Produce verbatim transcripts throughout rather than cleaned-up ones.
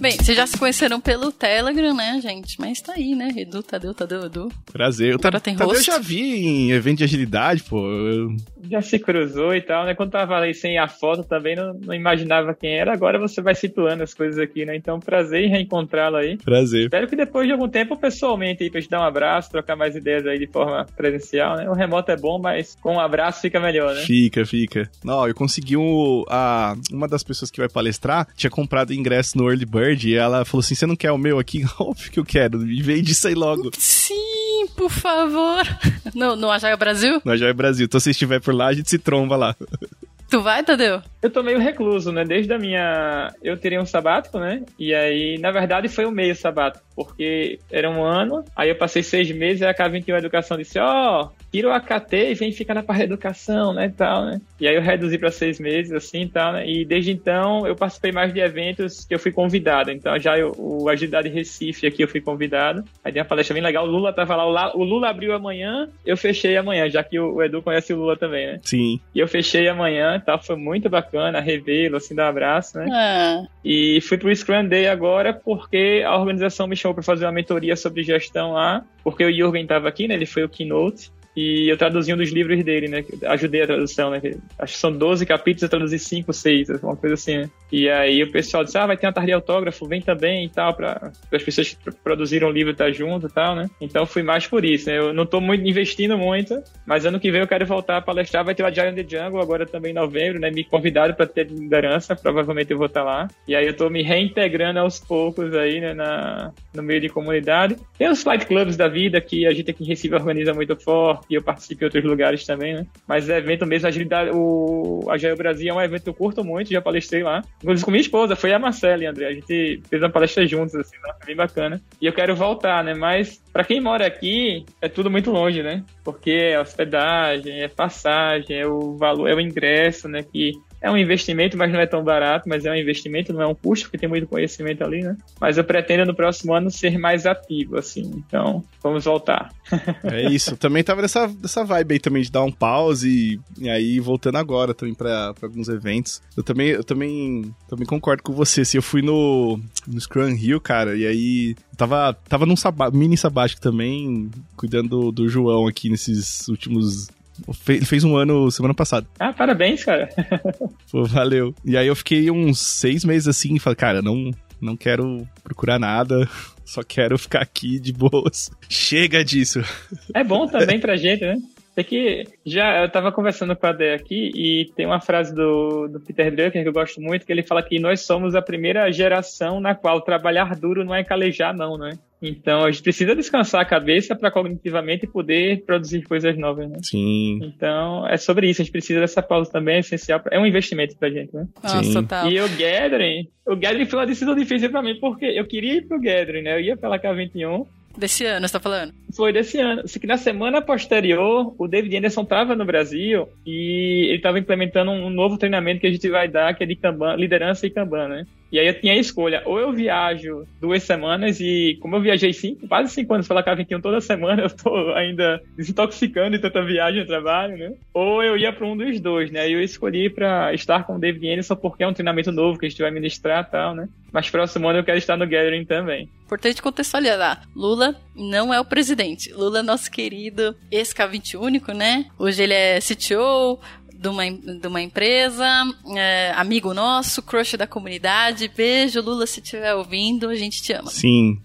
Bem, vocês já se conheceram pelo Telegram, né, gente? Mas tá aí, né? Edu, Tadeu, Tadeu, Edu. Prazer. O Agora tem Tadeu eu rosto. já vi em evento de agilidade, pô. Eu... Já se cruzou e tal, né? Quando tava ali sem a foto também, não, não imaginava quem era. Agora você vai situando as coisas aqui, né? Então, prazer em reencontrá-lo aí. Prazer. Espero que depois de algum tempo, pessoalmente, aí, pra gente dar um abraço, trocar mais ideias aí de forma presencial, né? O remoto é bom, mas com um abraço fica melhor, né? Fica, fica. Não, eu consegui um... A, uma das pessoas que vai palestrar tinha comprado ingresso no Early Bird e ela falou assim, você não quer o meu aqui? Óbvio que eu quero. E veio disso aí logo. Sim, por favor. No, no Agile Brasil? No Agile Brasil. Então se estiver por lá, a gente se tromba lá. Tu vai, Tadeu? Eu tô meio recluso, né? Desde a minha... Eu teria um sabático, né? E aí, na verdade, foi um meio sabático, porque era um ano, aí eu passei seis meses, aí a K vinte e um Educação disse, ó, oh, tira o A K T e vem ficar na parte da educação, né, e tal, né? E aí eu reduzi pra seis meses, assim, e tal, né? E desde então, eu participei mais de eventos que eu fui convidado. Então, já eu, o Agilidade Recife aqui eu fui convidado. Aí tem uma palestra bem legal, o Lula tava lá, o, La... o Lula abriu amanhã, eu fechei amanhã, já que o, o Edu conhece o Lula também, né? Sim. E eu fechei amanhã, tá? Foi muito bacana, revê-lo, assim, dar um abraço, né? Ah. E fui pro Scrum Day agora porque a organização me chamou para fazer uma mentoria sobre gestão lá, porque o Jürgen tava aqui, né? Ele foi o keynote. E eu traduzi um dos livros dele, né? Ajudei a tradução, né? Acho que são doze capítulos, eu traduzi cinco, seis, uma coisa assim, né? E aí o pessoal disse, ah, vai ter uma tarde de autógrafo, vem também e tal, para as pessoas que produziram o livro estar junto e tal, né? Então fui mais por isso, né? Eu não tô muito investindo muito, mas ano que vem eu quero voltar a palestrar, vai ter o Agile in the Jungle agora também em novembro, né? Me convidaram para ter liderança, provavelmente eu vou estar lá. E aí eu tô me reintegrando aos poucos aí, né? Na, no meio de comunidade. Tem os Flight Clubs da vida que a gente aqui em Recife organiza muito forte, e eu participo em outros lugares também, né? Mas o evento mesmo, agilidade, o Agile Brasil é um evento que eu curto muito, já palestrei lá. Inclusive com minha esposa, foi a Marcela e a André. A gente fez uma palestra juntos, assim, né? Foi bem bacana. E eu quero voltar, né? Mas pra quem mora aqui, é tudo muito longe, né? Porque é hospedagem, é passagem, é o valor, é o ingresso, né? Que é um investimento, mas não é tão barato, mas é um investimento, não é um custo, porque tem muito conhecimento ali, né? Mas eu pretendo no próximo ano ser mais ativo, assim. Então, vamos voltar. É isso. Também tava nessa, nessa vibe aí também de dar um pause e, e aí voltando agora também pra, pra alguns eventos. Eu também, eu também, também concordo com você. Assim, eu fui no, no Scrum Hill, cara, e aí tava, tava num sabá, mini sabático também, cuidando do, do João aqui nesses últimos... Ele fez um ano semana passada. Ah, parabéns, cara. Pô, valeu. E aí eu fiquei uns seis meses assim e falei, cara, não, não quero procurar nada, só quero ficar aqui de boas. Chega disso. É bom também pra gente, né? É que já eu tava conversando com a Dé aqui e tem uma frase do, do Peter Drucker que eu gosto muito, que ele fala que nós somos a primeira geração na qual trabalhar duro não é calejar, não, né? Então, a gente precisa descansar a cabeça para cognitivamente poder produzir coisas novas, né? Sim. Então, é sobre isso. A gente precisa dessa pausa também, é essencial. É um investimento pra gente, né? Nossa, Sim. total. E o Gathering, o Gathering foi uma decisão difícil pra mim, porque eu queria ir pro Gathering, né? Eu ia pela K vinte e um. Desse ano, você tá falando? Foi desse ano. Só que na semana posterior, o David Anderson tava no Brasil e ele tava implementando um novo treinamento que a gente vai dar, que é de Kanban, liderança e Kanban, né? E aí eu tinha a escolha, ou eu viajo duas semanas e, como eu viajei cinco, quase cinco anos pela K vinte e um toda semana, eu tô ainda desintoxicando de tanta viagem e trabalho, né? Ou eu ia para um dos dois, né? E eu escolhi para estar com o David Anderson porque é um treinamento novo que a gente vai ministrar e tal, né? Mas próximo ano eu quero estar no Gathering também. Importante contextualizar. Lula não é o presidente. Lula é nosso querido ex-K vinte e um único, né? Hoje ele é C T O de uma, de uma empresa, é, amigo nosso, crush da comunidade. Beijo, Lula, se estiver ouvindo, a gente te ama. Sim.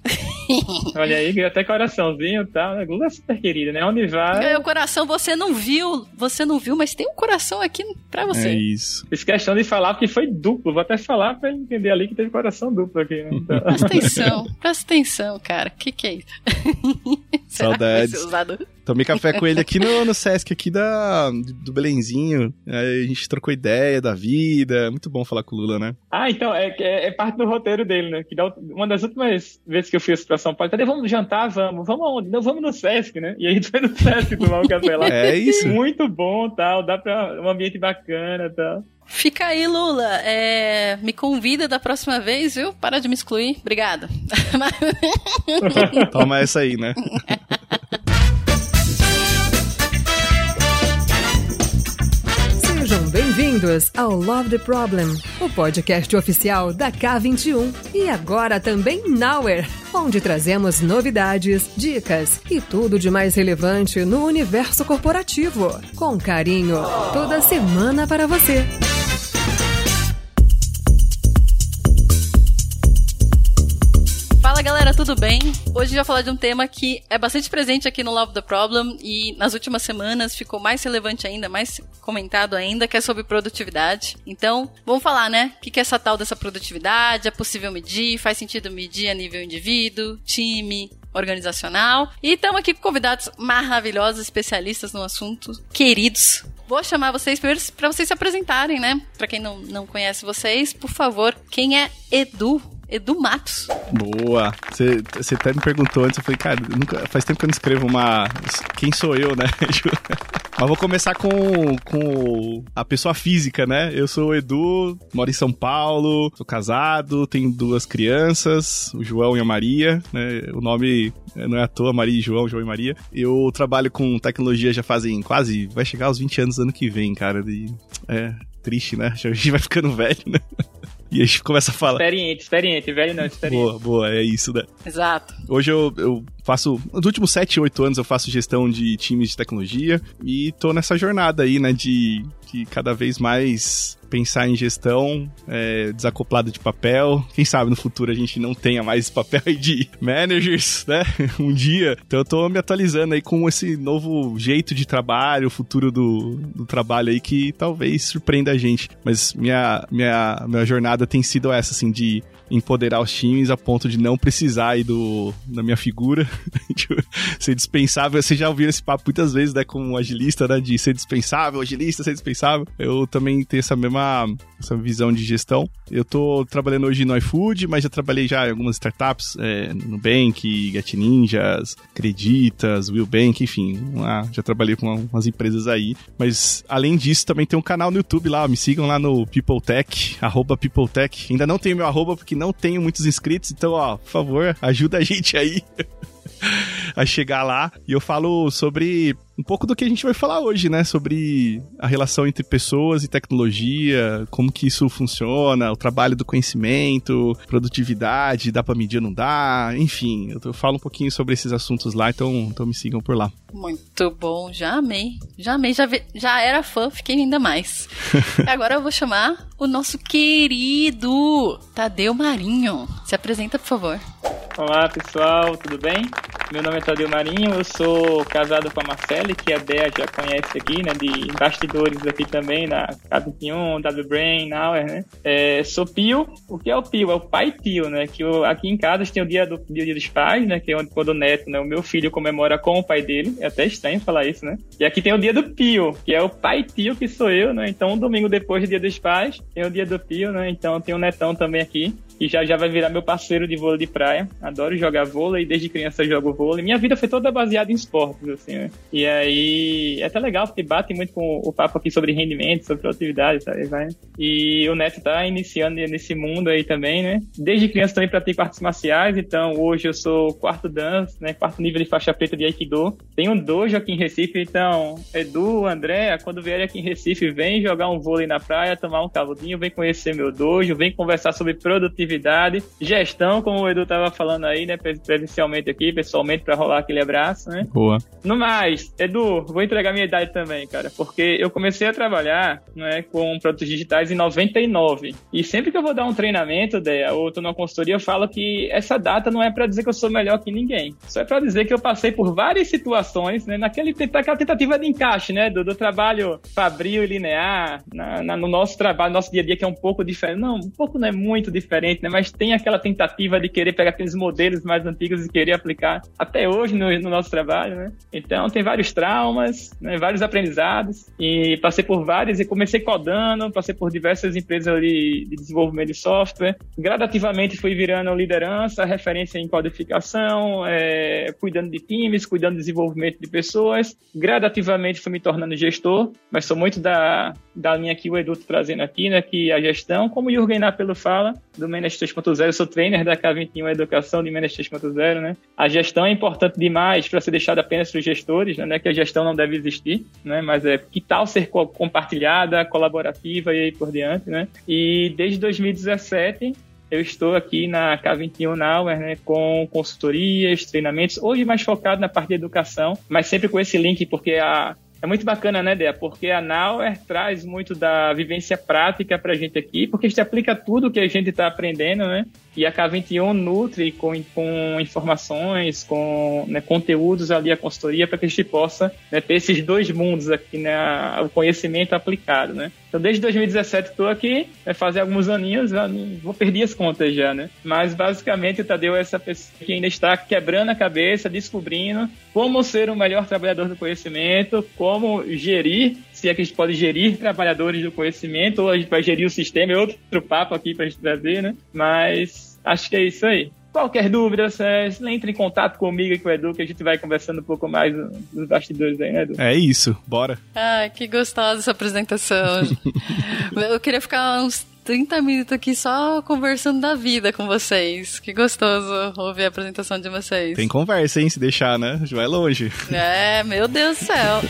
Olha aí, até coraçãozinho e tal, né? Lula é super querido, né? Onde vai... O coração você não viu, você não viu, mas tem um coração aqui pra você. É isso. Fiz questão de falar porque foi duplo, vou até falar pra ele entender ali que teve coração duplo aqui, né? Então... Presta atenção, presta atenção, cara. Que que é isso? Saudades. Tomei café com ele aqui no, no Sesc, aqui da, do Belenzinho. Aí a gente trocou ideia da vida. Muito bom falar com o Lula, né? Ah, então, é, é, é parte do roteiro dele, né? Que dá, uma das últimas vezes que eu fui pra São Paulo, cadê? Vamos jantar? Vamos. Vamos aonde? Não, vamos no Sesc, né? E aí a gente foi no Sesc tomar um café lá. É isso. Muito bom, tal. Dá pra um ambiente bacana, tal. Fica aí, Lula. É, me convida da próxima vez, viu? Para de me excluir. Obrigada. Toma essa aí, né? Sejam bem-vindos ao Love the Problem, o podcast oficial da K vinte e um e agora também Nowhere, onde trazemos novidades, dicas e tudo de mais relevante no universo corporativo, com carinho, toda semana para você. Fala galera, tudo bem? Hoje a gente vai falar de um tema que é bastante presente aqui no Love the Problem e nas últimas semanas ficou mais relevante ainda, mais comentado ainda, que é sobre produtividade. Então, vamos falar, né? O que é essa tal dessa produtividade? É possível medir? Faz sentido medir a nível indivíduo, time, organizacional? E estamos aqui com convidados maravilhosos, especialistas no assunto, queridos. Vou chamar vocês primeiro para vocês se apresentarem, né? Para quem não, não conhece vocês, por favor, quem é Edu? Edu Matos. Boa. Você até me perguntou antes, eu falei, cara, nunca, faz tempo que eu não escrevo uma... Quem sou eu, né? Mas vou começar com, com a pessoa física, né? Eu sou o Edu, moro em São Paulo, sou casado, tenho duas crianças, o João e a Maria, né? O nome não é à toa, Maria e João, João e Maria. Eu trabalho com tecnologia já fazem quase... Vai chegar aos vinte anos ano que vem, cara. E é triste, né? A gente vai ficando velho, né? E a gente começa a falar... Experiente, experiente, velho não, experiente. Boa, boa, é isso, né? Exato. Hoje eu, eu faço... Nos últimos sete, oito anos eu faço gestão de times de tecnologia e tô nessa jornada aí, né, de, de cada vez mais pensar em gestão é, desacoplado de papel. Quem sabe no futuro a gente não tenha mais esse papel aí de managers, né? Um dia. Então eu tô me atualizando aí com esse novo jeito de trabalho, o futuro do, do trabalho aí que talvez surpreenda a gente. Mas minha, minha, minha jornada tem sido essa, assim, de empoderar os times a ponto de não precisar aí do, da minha figura, de ser dispensável. Vocês já ouviram esse papo muitas vezes, né, como agilista, né, de ser dispensável, agilista, ser dispensável. Eu também tenho essa mesma essa visão de gestão. Eu tô trabalhando hoje no iFood, mas já trabalhei já em algumas startups, é, Nubank, Get Ninjas, Creditas, Willbank, enfim, uma, já trabalhei com umas empresas aí. Mas, além disso, também tem um canal no YouTube lá, me sigam lá no PeopleTech, arroba PeopleTech. Ainda não tenho meu arroba, porque não tenho muitos inscritos, então, ó, por favor, ajuda a gente aí a chegar lá. E eu falo sobre um pouco do que a gente vai falar hoje, né? Sobre a relação entre pessoas e tecnologia, como que isso funciona, o trabalho do conhecimento, produtividade, dá pra medir ou não dá, enfim, eu falo um pouquinho sobre esses assuntos lá, então, então me sigam por lá. Muito bom, já amei, já amei, já, vi, já era fã, fiquei ainda mais. Agora eu vou chamar o nosso querido Tadeu Marinho. Se apresenta, por favor. Olá pessoal, tudo bem? Meu nome é Tadeu Marinho, eu sou casado com a Marcele, que a Dea já conhece aqui, né, de bastidores aqui também, na K vinte e um, WBrain, Nowhere, né? É, sou Pio. O que é o Pio? É o pai Pio, né? Que eu, aqui em casa a gente tem o dia, do, dia dos pais, né? Que é onde, quando o neto, né, o meu filho comemora com o pai dele. É até estranho falar isso, né? E aqui tem o dia do Pio, que é o pai Pio, que sou eu, né? Então, um domingo depois do dia dos pais, tem o dia do Pio, né? Então, tem o netão também aqui, que já já vai virar meu parceiro de vôlei de praia. Adoro jogar vôlei, desde criança eu jogo vôlei. Minha vida foi toda baseada em esportes, assim, né? E aí, é até legal, porque bate muito com o papo aqui sobre rendimento, sobre produtividade, sabe? Vai. E o Neto tá iniciando nesse mundo aí também, né? Desde criança também pratico artes marciais, então hoje eu sou quarto dan, né? Quarto nível de faixa preta de Aikido. Tenho um dojo aqui em Recife, então, Edu, André, quando vier aqui em Recife, vem jogar um vôlei na praia, tomar um caldinho, vem conhecer meu dojo, vem conversar sobre produtividade, gestão, como o Edu tava falando aí, né? Presencialmente aqui, pessoalmente, pra rolar aquele abraço, né? Boa. No mais, Edu, vou entregar minha idade também, cara, porque eu comecei a trabalhar, né, com produtos digitais em noventa e nove. E sempre que eu vou dar um treinamento, Dea, ou tô numa consultoria, eu falo que essa data não é pra dizer que eu sou melhor que ninguém. Só é pra dizer que eu passei por várias situações, né, naquele, naquela tentativa de encaixe, né, do, do trabalho fabril e linear, na, na, no nosso trabalho, nosso dia a dia, que é um pouco diferente. Não, um pouco não é muito diferente, né, mas tem aquela tentativa de querer pegar aqueles modelos mais antigos e querer aplicar até hoje no, no nosso trabalho, né. Então, tem vários traumas, né, vários aprendizados, e passei por vários, e comecei codando, passei por diversas empresas ali de desenvolvimento de software, gradativamente fui virando liderança, referência em codificação, é, cuidando de times, cuidando do desenvolvimento de pessoas, gradativamente fui me tornando gestor, mas sou muito da, da linha que o Edu tá trazendo aqui, né, que a gestão, como o Jürgen Napelo fala, do Management Manage três ponto zero, eu sou trainer da K vinte e um, a educação de Manage três ponto zero, né? A gestão é importante demais para ser deixada apenas para os gestores, né? Não é que a gestão não deve existir, né? Mas é que tal ser co- compartilhada, colaborativa e aí por diante, né? E desde dois mil e dezessete eu estou aqui na K vinte e um Nowhere, né, com consultorias, treinamentos, hoje mais focado na parte de educação, mas sempre com esse link, porque a É muito bacana, né, Dea? Porque a Nowhere traz muito da vivência prática pra gente aqui, porque a gente aplica tudo que a gente tá aprendendo, né? E a K vinte e um nutre com, com informações, com, né, conteúdos ali, a consultoria, para que a gente possa, né, ter esses dois mundos aqui, né? O conhecimento aplicado, né? Então, desde dois mil e dezessete estou aqui, vai fazer alguns aninhos, vou perder as contas já, né? Mas, basicamente, o Tadeu é essa pessoa que ainda está quebrando a cabeça, descobrindo como ser o melhor trabalhador do conhecimento, como gerir, se é que a gente pode gerir trabalhadores do conhecimento, ou a gente vai gerir o sistema, é outro papo aqui para a gente trazer, né? Mas acho que é isso aí. Qualquer dúvida, Sérgio, entre em contato comigo e com o Edu, que a gente vai conversando um pouco mais nos bastidores aí, né, Edu? É isso, bora. Ah, que gostosa essa apresentação. Eu queria ficar uns trinta minutos aqui só conversando da vida com vocês. Que gostoso ouvir a apresentação de vocês. Tem conversa, hein, se deixar, né? A gente vai longe. É, meu Deus do céu.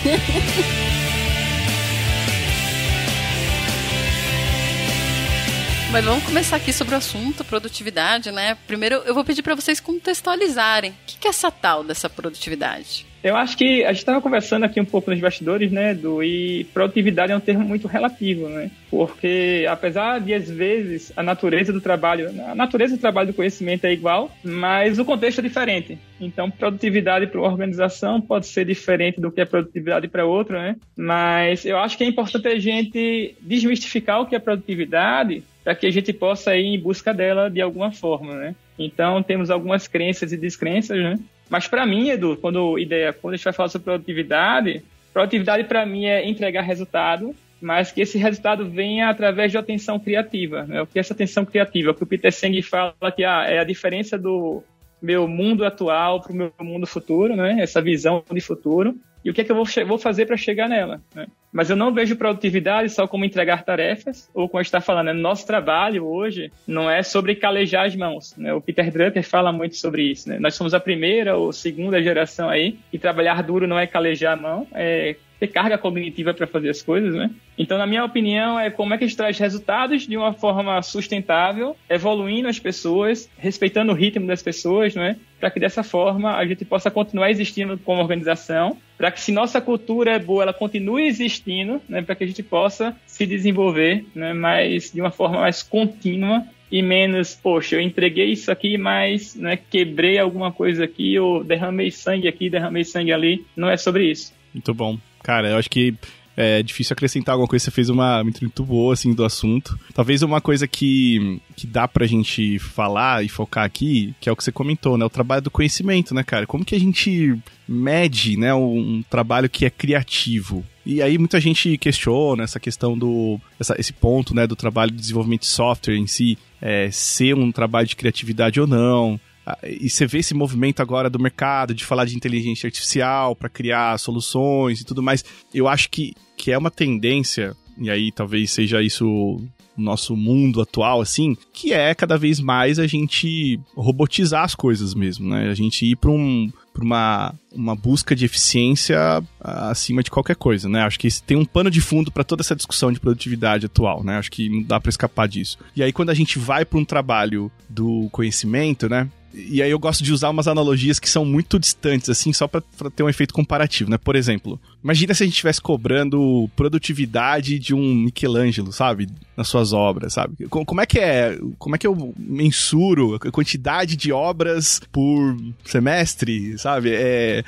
Mas vamos começar aqui sobre o assunto, produtividade, né? Primeiro eu vou pedir para vocês contextualizarem. O que é essa tal dessa produtividade? Eu acho que a gente estava conversando aqui um pouco nos bastidores, né, Edu, e produtividade é um termo muito relativo, né? Porque apesar de, às vezes, a natureza do trabalho, a natureza do trabalho do conhecimento é igual, mas o contexto é diferente. Então, produtividade para uma organização pode ser diferente do que é produtividade para outra, né? Mas eu acho que é importante a gente desmistificar o que é produtividade para que a gente possa ir em busca dela de alguma forma, né? Então, temos algumas crenças e descrenças, né? Mas para mim, Edu, quando, ideia, quando a gente vai falar sobre produtividade, produtividade para mim é entregar resultado, mas que esse resultado venha através de atenção criativa, né? O que é essa atenção criativa? O que o Peter Senge fala que ah, é a diferença do meu mundo atual para o meu mundo futuro, né? Essa visão de futuro. E o que é que eu vou, vou fazer para chegar nela, né? Mas eu não vejo produtividade só como entregar tarefas, ou como a gente está falando, né? Nosso trabalho hoje não é sobre calejar as mãos, né? O Peter Drucker fala muito sobre isso, né? Nós somos a primeira ou segunda geração aí, e trabalhar duro não é calejar a mão, é ter carga cognitiva para fazer as coisas, né? Então, na minha opinião, é como é que a gente traz resultados de uma forma sustentável, evoluindo as pessoas, respeitando o ritmo das pessoas, né? Para que dessa forma a gente possa continuar existindo como organização, para que se nossa cultura é boa, ela continue existindo, né? Para que a gente possa se desenvolver, né? Mas de uma forma mais contínua e menos, poxa, eu entreguei isso aqui, mas, né, quebrei alguma coisa aqui, ou derramei sangue aqui, derramei sangue ali. Não é sobre isso. Muito bom. Cara, eu acho que é difícil acrescentar alguma coisa. Você fez uma muito, muito boa, assim, do assunto. Talvez uma coisa que, que dá pra gente falar e focar aqui, que é o que você comentou, né? O trabalho do conhecimento, né, cara? Como que a gente mede, né, um trabalho que é criativo? E aí muita gente questiona essa questão do... Essa, esse ponto, né, do trabalho de desenvolvimento de software em si, é, ser um trabalho de criatividade ou não. E você vê esse movimento agora do mercado de falar de inteligência artificial para criar soluções e tudo mais. Eu acho que, que é uma tendência, e aí talvez seja isso o nosso mundo atual, assim, que é cada vez mais a gente robotizar as coisas mesmo, né? A gente ir para um, para uma, uma busca de eficiência acima de qualquer coisa, né? Acho que tem um pano de fundo para toda essa discussão de produtividade atual, né? Acho que não dá para escapar disso. E aí quando a gente vai para um trabalho do conhecimento, né? E aí eu gosto de usar umas analogias que são muito distantes, assim, só pra, pra ter um efeito comparativo, né? Por exemplo, imagina se a gente estivesse cobrando produtividade de um Michelangelo, sabe? Nas suas obras, sabe? Como é que é? Como é que eu mensuro a quantidade de obras por semestre, sabe? É...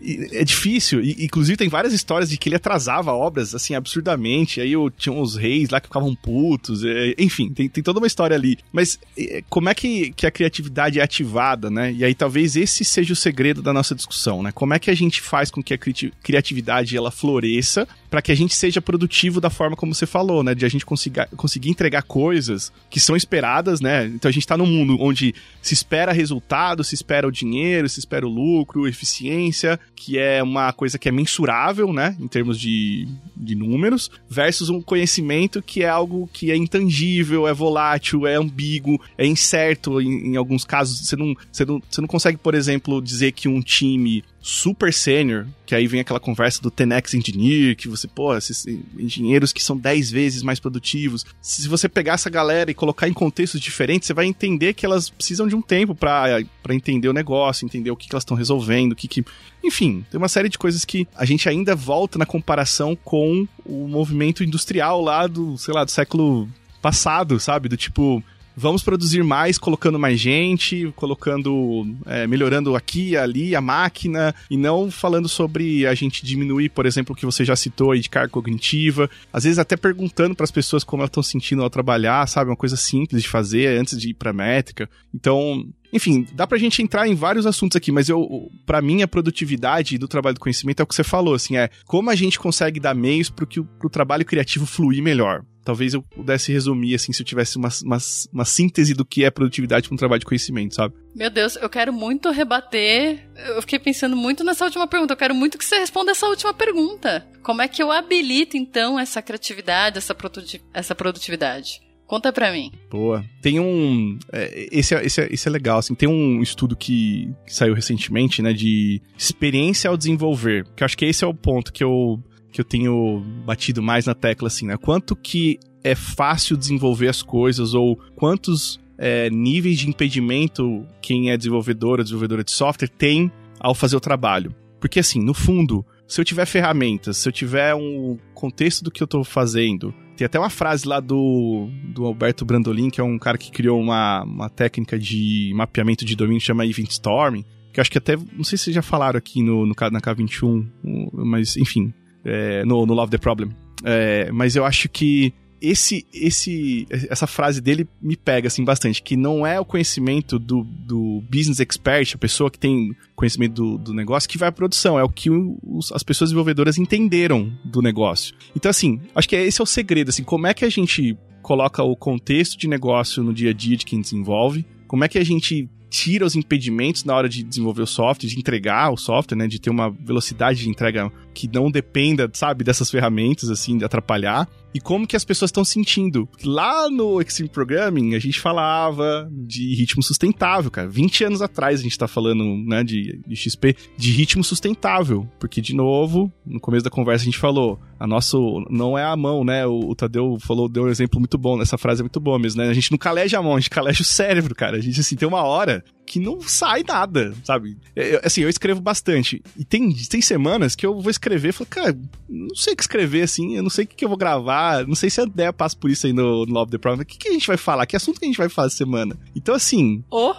É difícil, e, inclusive tem várias histórias de que ele atrasava obras, assim, absurdamente, aí eu, tinha uns reis lá que ficavam putos, é, enfim, tem, tem toda uma história ali, mas é, como é que, que a criatividade é ativada, né, e aí talvez esse seja o segredo da nossa discussão, né, como é que a gente faz com que a cri- criatividade, ela floresça, para que a gente seja produtivo da forma como você falou, né? De a gente consiga, conseguir entregar coisas que são esperadas, né? Então a gente tá num mundo onde se espera resultado, se espera o dinheiro, se espera o lucro, eficiência, que é uma coisa que é mensurável, né? Em termos de, de números, versus um conhecimento que é algo que é intangível, é volátil, é ambíguo, é incerto. Em, em alguns casos, você não, você, não, você não consegue, por exemplo, dizer que um time super sênior, que aí vem aquela conversa do ten X Engineer, que você, pô, esses engenheiros que são dez vezes mais produtivos. Se você pegar essa galera e colocar em contextos diferentes, você vai entender que elas precisam de um tempo pra, pra entender o negócio, entender o que, que elas estão resolvendo, o que que... Enfim, tem uma série de coisas que a gente ainda volta na comparação com o movimento industrial lá do, sei lá, do século passado, sabe? Do tipo... Vamos produzir mais, colocando mais gente, colocando, é, melhorando aqui, ali, a máquina, e não falando sobre a gente diminuir, por exemplo, o que você já citou aí de carga cognitiva, às vezes até perguntando para as pessoas como elas estão sentindo ao trabalhar, sabe, uma coisa simples de fazer antes de ir para métrica. Então, enfim, dá pra gente entrar em vários assuntos aqui, mas eu, pra mim a produtividade do trabalho do conhecimento é o que você falou, assim, é como a gente consegue dar meios pro, que, pro trabalho criativo fluir melhor. Talvez eu pudesse resumir, assim, se eu tivesse uma, uma, uma síntese do que é produtividade para um trabalho de conhecimento, sabe? Meu Deus, eu quero muito rebater. Eu fiquei pensando muito nessa última pergunta. Eu quero muito que você responda essa última pergunta. Como é que eu habilito, então, essa criatividade, essa, produti- essa produtividade? Conta pra mim. Boa. Tem um... É, esse, é, esse, é, esse é legal, assim. Tem um estudo que, que saiu recentemente, né, de experiência ao desenvolver. Que eu acho que esse é o ponto que eu... que eu tenho batido mais na tecla, assim, né? Quanto que é fácil desenvolver as coisas, ou quantos é, níveis de impedimento quem é desenvolvedor ou desenvolvedora de software tem ao fazer o trabalho. Porque, assim, no fundo, se eu tiver ferramentas, se eu tiver um contexto do que eu tô fazendo... Tem até uma frase lá do, do Alberto Brandolin, que é um cara que criou uma, uma técnica de mapeamento de domínio que chama Event Storming, que eu acho que até... Não sei se vocês já falaram aqui no, no, na K vinte e um, mas, enfim... É, no, no Love the Problem. É, mas eu acho que esse, esse, essa frase dele me pega assim, bastante, que não é o conhecimento do, do business expert, a pessoa que tem conhecimento do, do negócio, que vai à produção, é o que os, as pessoas desenvolvedoras entenderam do negócio. Então, assim, acho que esse é o segredo, assim, como é que a gente coloca o contexto de negócio no dia a dia de quem desenvolve, como é que a gente tira os impedimentos na hora de desenvolver o software, de entregar o software, né, de ter uma velocidade de entrega que não dependa, sabe, dessas ferramentas, assim, de atrapalhar, e como que as pessoas estão sentindo. Lá no Extreme Programming, a gente falava de ritmo sustentável, cara. vinte anos atrás a gente tá falando, né, de, de X P, de ritmo sustentável, porque, de novo, no começo da conversa a gente falou, a nossa, não é a mão, né, o, o Tadeu falou, deu um exemplo muito bom, essa frase é muito boa mesmo, né, a gente não caleja a mão, a gente caleja o cérebro, cara, a gente, assim, tem uma hora que não sai nada, sabe? Eu, assim, eu escrevo bastante. E tem, tem semanas que eu vou escrever e falo, cara, não sei o que escrever, assim, eu não sei o que, que eu vou gravar, não sei se a ideia passa por isso aí no, no Love the Problem. O que, que a gente vai falar? Que assunto que a gente vai falar essa semana? Então, assim... Oh!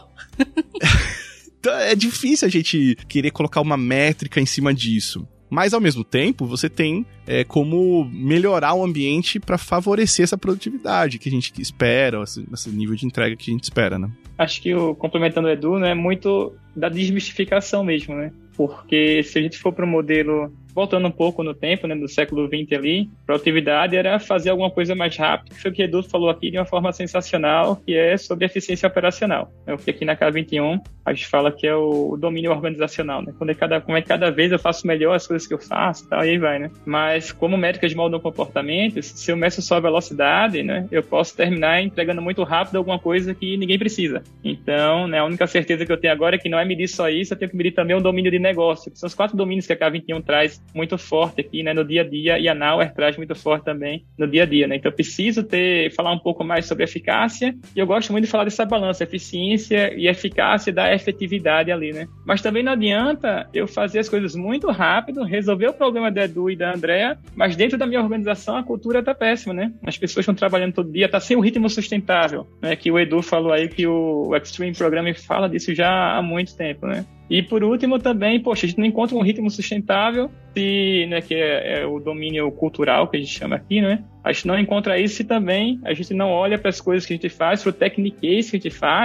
Então, é difícil a gente querer colocar uma métrica em cima disso. Mas, ao mesmo tempo, você tem é, como melhorar o ambiente para favorecer essa produtividade que a gente espera, esse, esse nível de entrega que a gente espera, né? Acho que, o, complementando o Edu, né, é muito da desmistificação mesmo, né? Porque se a gente for para o modelo, voltando um pouco no tempo, né, do século vinte ali, produtividade era fazer alguma coisa mais rápido, que foi o que o Edu falou aqui de uma forma sensacional, que é sobre eficiência operacional. É o que aqui na K vinte e um a gente fala que é o domínio organizacional, né? Quando é cada, como é que cada vez eu faço melhor as coisas que eu faço e tal, e aí vai, né? Mas como métricas moldam comportamentos, se eu meço só a velocidade, né, eu posso terminar entregando muito rápido alguma coisa que ninguém precisa. Então, né, a única certeza que eu tenho agora é que não é medir só isso, eu tenho que medir também o domínio de negócio, que são os quatro domínios que a K vinte e um traz muito forte aqui, né, no dia a dia, e a Nauer traz muito forte também no dia a dia, né? Então eu preciso ter, falar um pouco mais sobre eficácia, e eu gosto muito de falar dessa balança, eficiência e eficácia da efetividade ali, né? Mas também não adianta eu fazer as coisas muito rápido, resolver o problema do Edu e da Andrea, mas dentro da minha organização a cultura tá péssima, né? As pessoas estão trabalhando todo dia, tá sem um ritmo sustentável, né? Que o Edu falou aí, que o Extreme Programming fala disso já há muito tempo, né? E por último também, poxa, a gente não encontra um ritmo sustentável, se, né, que é, é o domínio cultural que a gente chama aqui, né? A gente não encontra isso se também a gente não olha para as coisas que a gente faz, para o techniquez que a gente faz, e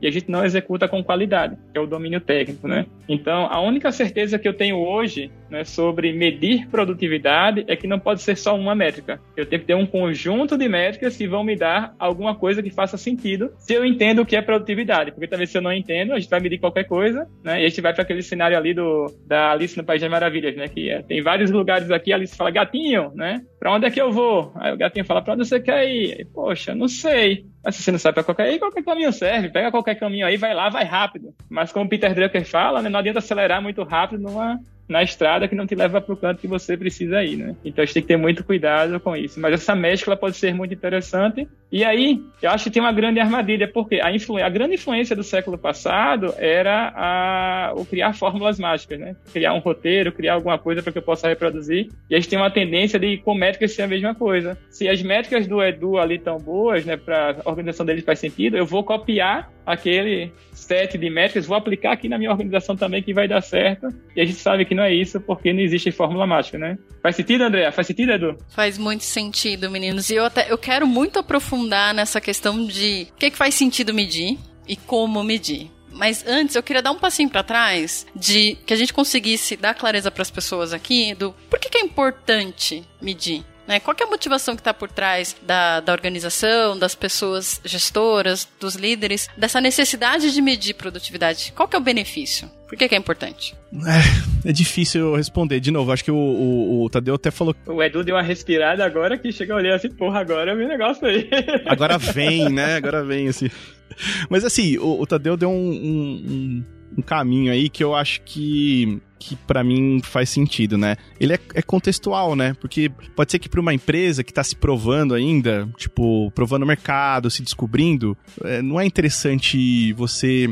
e a gente não executa com qualidade, que é o domínio técnico, né? Então, a única certeza que eu tenho hoje, né, sobre medir produtividade é que não pode ser só uma métrica. Eu tenho que ter um conjunto de métricas que vão me dar alguma coisa que faça sentido se eu entendo o que é produtividade, porque talvez se eu não entendo, a gente vai medir qualquer coisa, né? E a gente vai para aquele cenário ali do, da Alice no País das Maravilhas, né? Que é, tem vários lugares aqui, a Alice fala, gatinho, né? Pra onde é que eu vou? Aí o gatinho fala, pra onde você quer ir? Aí, poxa, não sei. Mas se você não sabe pra qualquer ir, qualquer caminho serve. Pega qualquer caminho aí, vai lá, vai rápido. Mas como o Peter Drucker fala, né, não adianta acelerar muito rápido numa, na estrada que não te leva pro canto que você precisa ir, né? Então a gente tem que ter muito cuidado com isso. Mas essa mescla pode ser muito interessante. E aí, eu acho que tem uma grande armadilha, porque a, influ... a grande influência do século passado era a... o criar fórmulas mágicas, né? Criar um roteiro, criar alguma coisa para que eu possa reproduzir. E a gente tem uma tendência de com métricas ser a mesma coisa. Se as métricas do Edu ali estão boas, né, para a organização dele faz sentido, eu vou copiar aquele set de métricas, vou aplicar aqui na minha organização também que vai dar certo. E a gente sabe que não é isso, porque não existe fórmula mágica, né? Faz sentido, André? Faz sentido, Edu? Faz muito sentido, meninos. E eu, até, eu quero muito aprofundar nessa questão de o que, que faz sentido medir e como medir. Mas antes, eu queria dar um passinho para trás de que a gente conseguisse dar clareza para as pessoas aqui do por que, que é importante medir. Né? Qual que é a motivação que está por trás da, da organização, das pessoas gestoras, dos líderes, dessa necessidade de medir produtividade? Qual que é o benefício? Por que, que é importante? É, é difícil eu responder. De novo, acho que o, o, o Tadeu até falou... O Edu deu uma respirada agora que chega a olhar assim, porra, agora eu vi o negócio aí. Agora vem, né? Agora vem, assim. Mas assim, o, o Tadeu deu um, um, um caminho aí que eu acho que... que pra mim faz sentido, né? Ele é, é contextual, né? Porque pode ser que pra uma empresa que tá se provando ainda, tipo, provando o mercado, se descobrindo, é, não é interessante você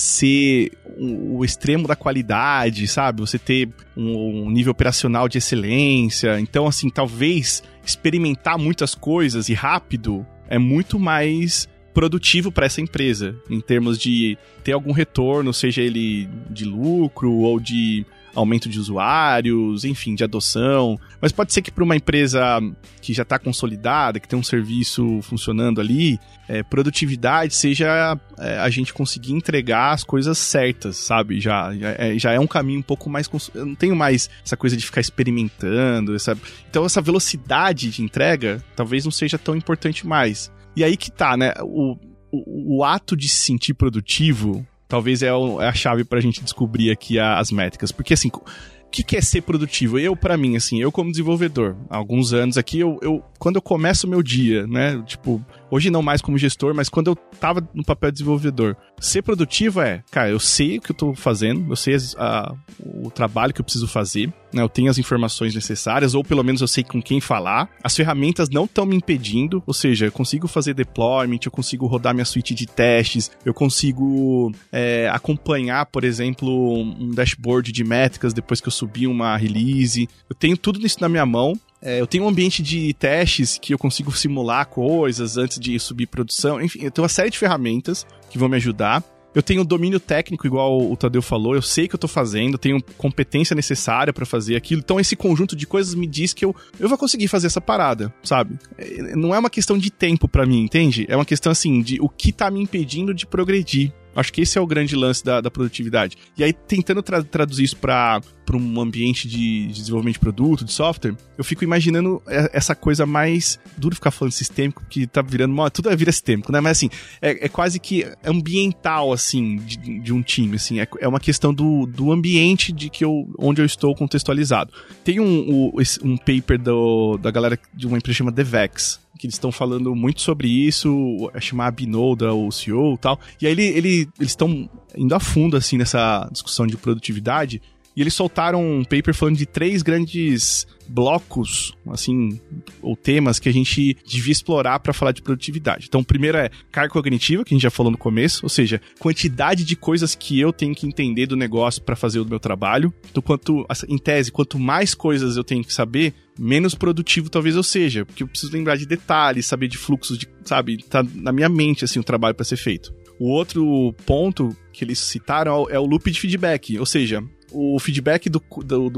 ser o, o extremo da qualidade, sabe? Você ter um, um nível operacional de excelência. Então, assim, talvez experimentar muitas coisas e rápido é muito mais produtivo para essa empresa, em termos de ter algum retorno, seja ele de lucro ou de aumento de usuários, enfim, de adoção. Mas pode ser que para uma empresa que já está consolidada, que tem um serviço funcionando ali, é, produtividade seja é, a gente conseguir entregar as coisas certas, sabe? Já, já, é, já é um caminho um pouco mais... Cons... Eu não tenho mais essa coisa de ficar experimentando, sabe? Então essa velocidade de entrega talvez não seja tão importante mais. E aí que tá, né? O, o, o ato de se sentir produtivo talvez é, o, é a chave pra gente descobrir aqui a, as métricas. Porque, assim, o que, que é ser produtivo? Eu, pra mim, assim, eu como desenvolvedor, há alguns anos aqui, eu, eu, quando eu começo o meu dia, né? Tipo, hoje não mais como gestor, mas quando eu tava no papel de desenvolvedor, ser produtivo é, cara, eu sei o que eu tô fazendo, eu sei as, a, o trabalho que eu preciso fazer, né? Eu tenho as informações necessárias, ou pelo menos eu sei com quem falar. As ferramentas não estão me impedindo, ou seja, eu consigo fazer deployment, eu consigo rodar minha suite de testes, eu consigo é, acompanhar, por exemplo, um dashboard de métricas depois que eu subi uma release. Eu tenho tudo isso na minha mão. É, eu tenho um ambiente de testes que eu consigo simular coisas antes de subir produção. Enfim, eu tenho uma série de ferramentas que vão me ajudar. Eu tenho domínio técnico, igual o Tadeu falou, eu sei o que eu tô fazendo, eu tenho competência necessária pra fazer aquilo. Então esse conjunto de coisas me diz que eu, eu vou conseguir fazer essa parada, sabe? Não é uma questão de tempo pra mim, entende? É uma questão, assim, de o que tá me impedindo de progredir. Acho que esse é o grande lance da, da produtividade. E aí, tentando tra- traduzir isso para um ambiente de, de desenvolvimento de produto, de software, eu fico imaginando essa coisa mais... Duro ficar falando sistêmico, porque tá virando... Tudo vira sistêmico, né? Mas, assim, é, é quase que ambiental, assim, de, de um time, assim. É, é uma questão do, do ambiente de que eu, onde eu estou contextualizado. Tem um, um, um paper do, da galera de uma empresa chamada Devex, que eles estão falando muito sobre isso, é chamar Abinoda, o C E O e tal. E aí ele, ele, eles estão indo a fundo, assim, nessa discussão de produtividade. E eles soltaram um paper falando de três grandes blocos, assim, ou temas que a gente devia explorar para falar de produtividade. Então, o primeiro é carga cognitiva, que a gente já falou no começo, ou seja, quantidade de coisas que eu tenho que entender do negócio para fazer o meu trabalho. Então, quanto, em tese, quanto mais coisas eu tenho que saber, menos produtivo talvez eu seja, porque eu preciso lembrar de detalhes, saber de fluxos, de, sabe, tá na minha mente, assim, o trabalho para ser feito. O outro ponto que eles citaram é o loop de feedback, ou seja, o feedback do, do, do,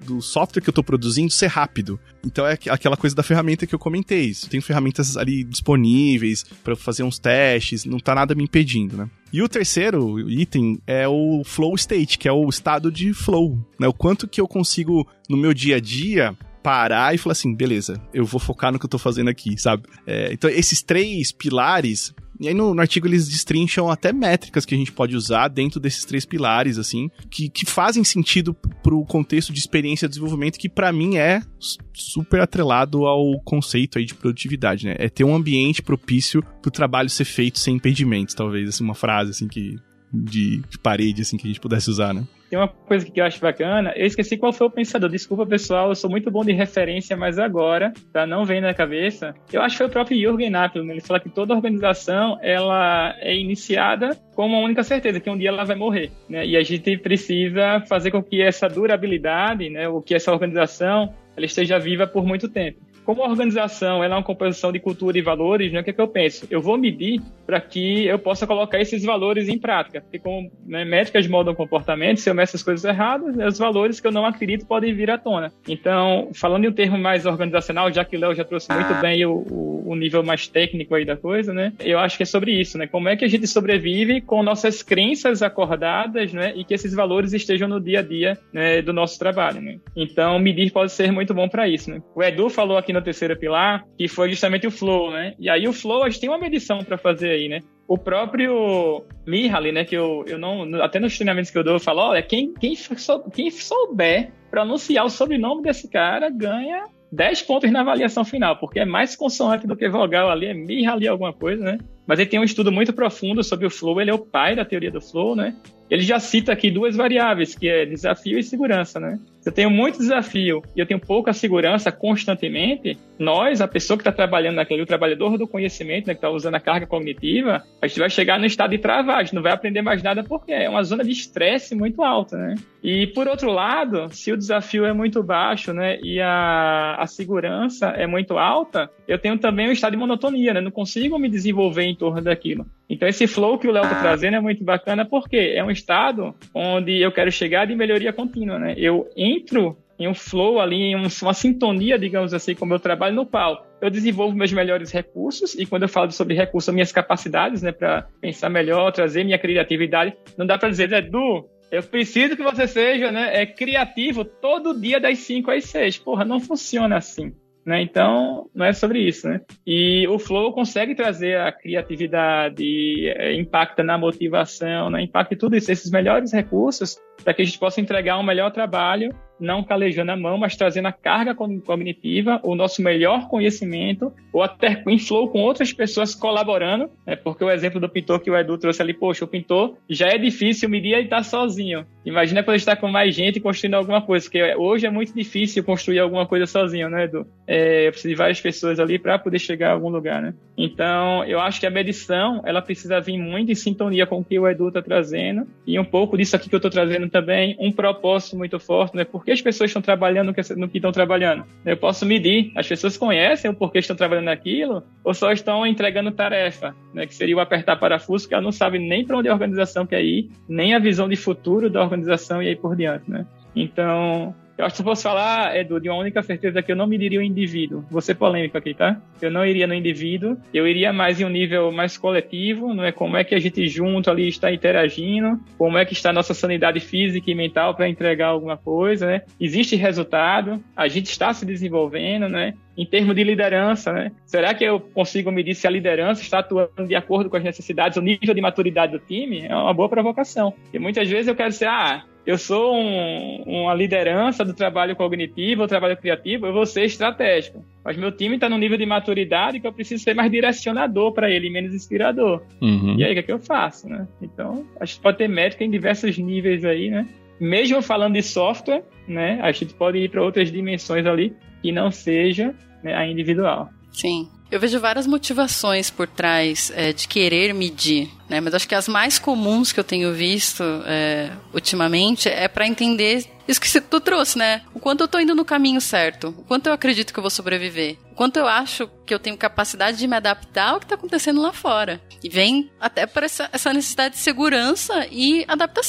do software que eu tô produzindo ser rápido. Então é aquela coisa da ferramenta que eu comentei. Tem ferramentas ali disponíveis para fazer uns testes, não tá nada me impedindo, né? E o terceiro item é o flow state, que é o estado de flow, né? O quanto que eu consigo, no meu dia a dia, parar e falar assim, beleza, eu vou focar no que eu tô fazendo aqui, sabe? É, então, esses três pilares... E aí no, no artigo eles destrincham até métricas que a gente pode usar dentro desses três pilares, assim, que, que fazem sentido pro contexto de experiência de desenvolvimento, que pra mim é super atrelado ao conceito aí de produtividade, né? É ter um ambiente propício pro trabalho ser feito sem impedimentos, talvez, assim, uma frase, assim, que... De, de parede, assim, que a gente pudesse usar, né? Tem uma coisa que eu acho bacana, eu esqueci qual foi o pensador, desculpa pessoal, eu sou muito bom de referência, mas agora, tá, não vem na cabeça, eu acho que foi o próprio Jürgen Apel, ele fala que toda organização, ela é iniciada com uma única certeza, que um dia ela vai morrer, né, e a gente precisa fazer com que essa durabilidade, né, ou que essa organização, ela esteja viva por muito tempo. Como a organização ela é uma composição de cultura e valores, né, o que é que eu penso? Eu vou medir para que eu possa colocar esses valores em prática. Porque como, né, métricas moldam comportamento, se eu meço as coisas erradas, né, os valores que eu não acredito podem vir à tona. Então, falando em um termo mais organizacional, já que o Léo já trouxe muito bem o, o, o nível mais técnico aí da coisa, né, eu acho que é sobre isso, né? Como é que a gente sobrevive com nossas crenças acordadas, né, e que esses valores estejam no dia a dia, né, do nosso trabalho, né? Então, medir pode ser muito bom para isso, né? O Edu falou aqui no terceiro pilar, que foi justamente o flow, né? E aí o flow, a gente tem uma medição para fazer aí, né? O próprio Mihaly, né, que eu, eu não, até nos treinamentos que eu dou, eu falo, olha, quem, quem, quem souber pronunciar o sobrenome desse cara ganha dez pontos na avaliação final, porque é mais consoante do que vogal ali, é Mihaly alguma coisa, né? Mas ele tem um estudo muito profundo sobre o flow, ele é o pai da teoria do flow, né? Ele já cita aqui duas variáveis, que é desafio e segurança, né? Se eu tenho muito desafio e eu tenho pouca segurança constantemente, nós, a pessoa que está trabalhando naquele, o trabalhador do conhecimento, né, que está usando a carga cognitiva, a gente vai chegar no estado de travagem, não vai aprender mais nada porque é uma zona de estresse muito alta, né? E, por outro lado, se o desafio é muito baixo, né, e a, a segurança é muito alta, eu tenho também um estado de monotonia, né? Não consigo me desenvolver em torno daquilo. Então, esse flow que o Léo está trazendo é muito bacana porque é um estado onde eu quero chegar de melhoria contínua, né? Eu entro em um flow ali, em uma sintonia, digamos assim, com o meu trabalho no qual eu desenvolvo meus melhores recursos, e quando eu falo sobre recursos, minhas capacidades, né, para pensar melhor, trazer minha criatividade, não dá para dizer, Edu, eu preciso que você seja, né, é, criativo todo dia das cinco às seis. Porra, não funciona assim. Né? Então, não é sobre isso, né? E o flow consegue trazer a criatividade, impacta na motivação, né? Impacta em tudo isso, esses melhores recursos para que a gente possa entregar um melhor trabalho, não calejando a mão, mas trazendo a carga cognitiva, o nosso melhor conhecimento, ou até em flow com outras pessoas colaborando, né? Porque o exemplo do pintor que o Edu trouxe ali, poxa, o pintor já é difícil medir ele estar sozinho. Imagina quando ele está com mais gente construindo alguma coisa, porque hoje é muito difícil construir alguma coisa sozinho, né, Edu? É, eu preciso de várias pessoas ali para poder chegar a algum lugar, né? Então, eu acho que a medição, ela precisa vir muito em sintonia com o que o Edu está trazendo, e um pouco disso aqui que eu estou trazendo também, um propósito muito forte, né? Por que as pessoas estão trabalhando no que estão trabalhando? Eu posso medir, as pessoas conhecem o porquê estão trabalhando naquilo, ou só estão entregando tarefa, né? Que seria o apertar parafuso, que ela não sabe nem para onde a organização quer ir, nem a visão de futuro da organização e aí por diante, né? Então, eu acho que se eu fosse falar, Edu, de uma única certeza, que eu não me diria o indivíduo. Vou ser polêmico aqui, tá? Eu não iria no indivíduo, eu iria mais em um nível mais coletivo, não é? Como é que a gente junto ali está interagindo, como é que está a nossa sanidade física e mental para entregar alguma coisa, né? Existe resultado, a gente está se desenvolvendo, né? Em termos de liderança, né? Será que eu consigo medir se a liderança está atuando de acordo com as necessidades, o nível de maturidade do time? É uma boa provocação. E muitas vezes eu quero ser, ah, eu sou um, uma liderança do trabalho cognitivo, do trabalho criativo, eu vou ser estratégico. Mas meu time está num nível de maturidade que eu preciso ser mais direcionador para ele, menos inspirador. Uhum. E aí, o que é que eu faço, né? Então, a gente pode ter métrica em diversos níveis aí, né? Mesmo falando de software, né? A gente pode ir para outras dimensões ali que não seja, né, a individual. Sim. Eu vejo várias motivações por trás é, de querer medir, né? Mas acho que as mais comuns que eu tenho visto é, ultimamente é para entender isso que tu trouxe, né? O quanto eu tô indo no caminho certo, o quanto eu acredito que eu vou sobreviver, o quanto eu acho que eu tenho capacidade de me adaptar ao que tá acontecendo lá fora. E vem até para essa, essa necessidade de segurança e adaptação.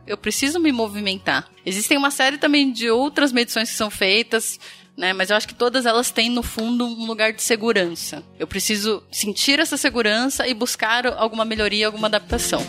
eu preciso me movimentar. Existem uma série também de outras medições que são feitas, né, mas eu acho que todas elas têm, no fundo, um lugar de segurança. Eu preciso sentir essa segurança e buscar alguma melhoria, alguma adaptação.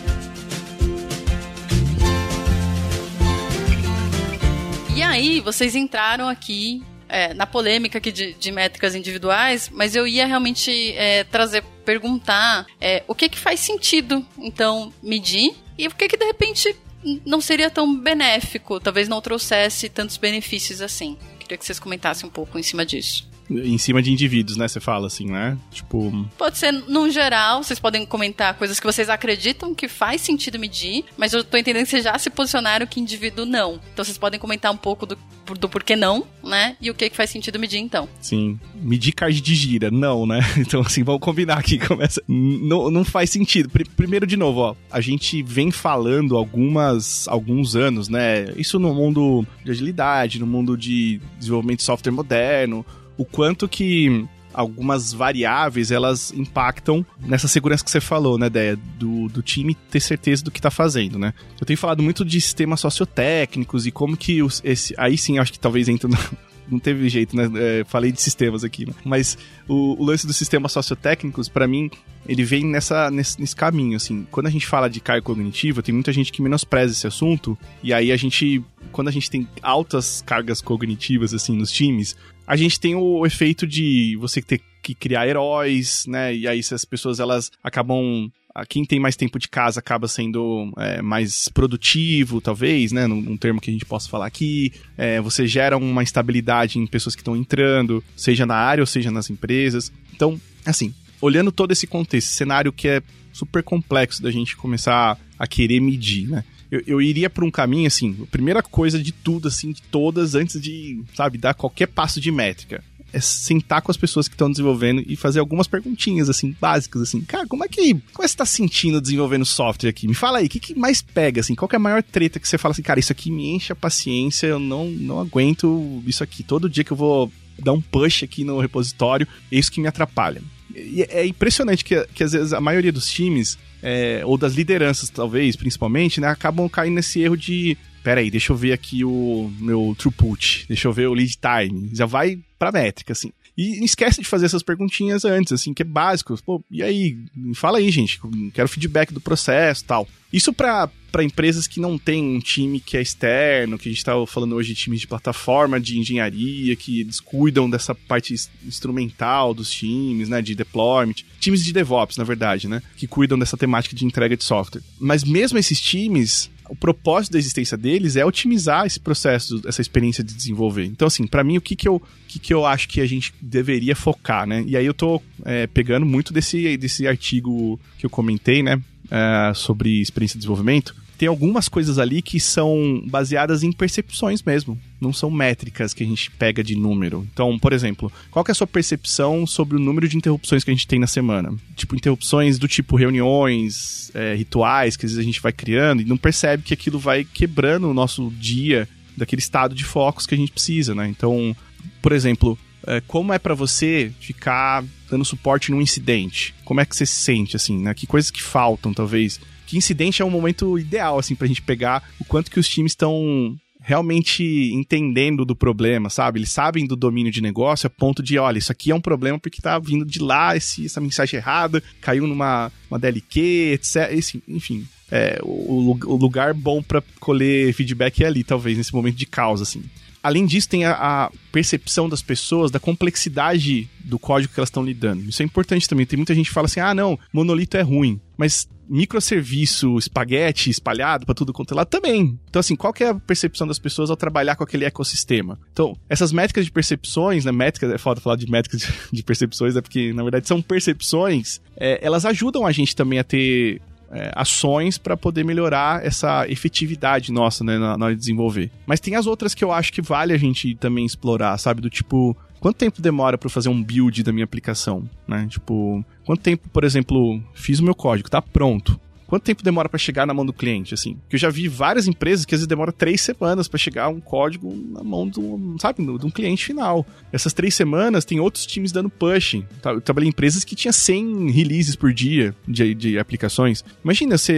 E aí, vocês entraram aqui é, na polêmica aqui de, de métricas individuais, mas eu ia realmente é, trazer, perguntar é, o que que faz sentido, então, medir, e o que que, de repente, não seria tão benéfico, talvez não trouxesse tantos benefícios assim. Queria que vocês comentassem um pouco em cima disso. Em cima de indivíduos, né? Você fala assim, né? Tipo... Pode ser, num geral, vocês podem comentar coisas que vocês acreditam que faz sentido medir, mas eu tô entendendo que vocês já se posicionaram que indivíduo não. Então vocês podem comentar um pouco do, do porquê não, né? E o que que faz sentido medir, então. Sim. Medir card de gira, não, né? Então, assim, vamos combinar aqui. Começa... Não, não faz sentido. Primeiro, de novo, ó, a gente vem falando algumas, alguns anos, né? Isso no mundo de agilidade, no mundo de desenvolvimento de software moderno, o quanto que algumas variáveis, elas impactam nessa segurança que você falou, né, Déia? Do, do time ter certeza do que tá fazendo, né? Eu tenho falado muito de sistemas sociotécnicos e como que os, esse... Aí sim, acho que talvez entre... No, não teve jeito, né? É, falei de sistemas aqui, né? Mas o, o lance dos sistemas sociotécnicos, pra mim, ele vem nessa, nesse, nesse caminho, assim. Quando a gente fala de carga cognitiva, tem muita gente que menospreza esse assunto, e aí a gente... Quando a gente tem altas cargas cognitivas, assim, nos times, a gente tem o efeito de você ter que criar heróis, né? E aí, se as pessoas, elas acabam... Quem tem mais tempo de casa acaba sendo é, mais produtivo, talvez, né? Num, num termo que a gente possa falar aqui. É, você gera uma estabilidade em pessoas que estão entrando, seja na área ou seja nas empresas. Então, assim, olhando todo esse contexto, cenário que é super complexo da gente começar a querer medir, né? Eu, eu iria para um caminho, assim, a primeira coisa de tudo, assim, de todas, antes de, sabe, dar qualquer passo de métrica, é sentar com as pessoas que estão desenvolvendo e fazer algumas perguntinhas, assim, básicas, assim. Cara, como é que, como é que você tá sentindo desenvolvendo software aqui? Me fala aí, o que, que mais pega, assim? Qual que é a maior treta que você fala assim, cara, isso aqui me enche a paciência, eu não, não aguento isso aqui. Todo dia que eu vou dar um push aqui no repositório, é isso que me atrapalha. E é impressionante que, que às vezes, a maioria dos times, é, ou das lideranças, talvez, principalmente, né, acabam caindo nesse erro de... Peraí, deixa eu ver aqui o meu throughput, deixa eu ver o lead time, já vai pra métrica, assim. E esquece de fazer essas perguntinhas antes, assim, que é básico. Pô, e aí? Fala aí, gente, quero feedback do processo e tal. Isso pra, pra empresas que não tem um time que é externo, que a gente tá falando hoje de times de plataforma, de engenharia, que eles cuidam dessa parte instrumental dos times, né, de deployment. Times de DevOps, na verdade, né, que cuidam dessa temática de entrega de software. Mas mesmo esses times... O propósito da existência deles é otimizar esse processo, essa experiência de desenvolver. Então, assim, pra mim, o que que eu, o que que eu acho que a gente deveria focar, né? E aí eu tô é, pegando muito desse, desse artigo que eu comentei, né? É, sobre experiência de desenvolvimento. Tem algumas coisas ali que são baseadas em percepções mesmo. Não são métricas que a gente pega de número. Então, por exemplo, qual que é a sua percepção sobre o número de interrupções que a gente tem na semana? Tipo, interrupções do tipo reuniões, é, rituais, que às vezes a gente vai criando e não percebe que aquilo vai quebrando o nosso dia daquele estado de focos que a gente precisa, né? Então, por exemplo, é, como é pra você ficar dando suporte num incidente? Como é que você se sente, assim, né? Que coisas que faltam, talvez... Que incidente é um momento ideal, assim, pra gente pegar o quanto que os times estão realmente entendendo do problema, sabe? Eles sabem do domínio de negócio a ponto de, olha, isso aqui é um problema porque tá vindo de lá, esse, essa mensagem errada, caiu numa uma D L Q, etcétera. Esse, enfim, é, o, o lugar bom pra colher feedback é ali, talvez, nesse momento de caos, assim. Além disso, tem a, a percepção das pessoas da complexidade do código que elas estão lidando. Isso é importante também. Tem muita gente que fala assim, ah, não, monolito é ruim. Mas microserviço, espaguete espalhado para tudo quanto é lado também. Então, assim, qual que é a percepção das pessoas ao trabalhar com aquele ecossistema? Então, essas métricas de percepções, né, métricas, é foda falar de métricas de, de percepções, é porque, na verdade, são percepções, é, elas ajudam a gente também a ter... É, ações para poder melhorar essa efetividade nossa, né, na, na hora de desenvolver. Mas tem as outras que eu acho que vale a gente também explorar, sabe? Do tipo, quanto tempo demora para fazer um build da minha aplicação, né? Tipo, quanto tempo, por exemplo, fiz o meu código, tá pronto. Quanto tempo demora para chegar na mão do cliente, assim? Porque eu já vi várias empresas que às vezes demora três semanas para chegar um código na mão do, sabe, de um cliente final. Essas três semanas tem outros times dando push. Eu trabalhei em empresas que tinha cem releases por dia de, de aplicações. Imagina você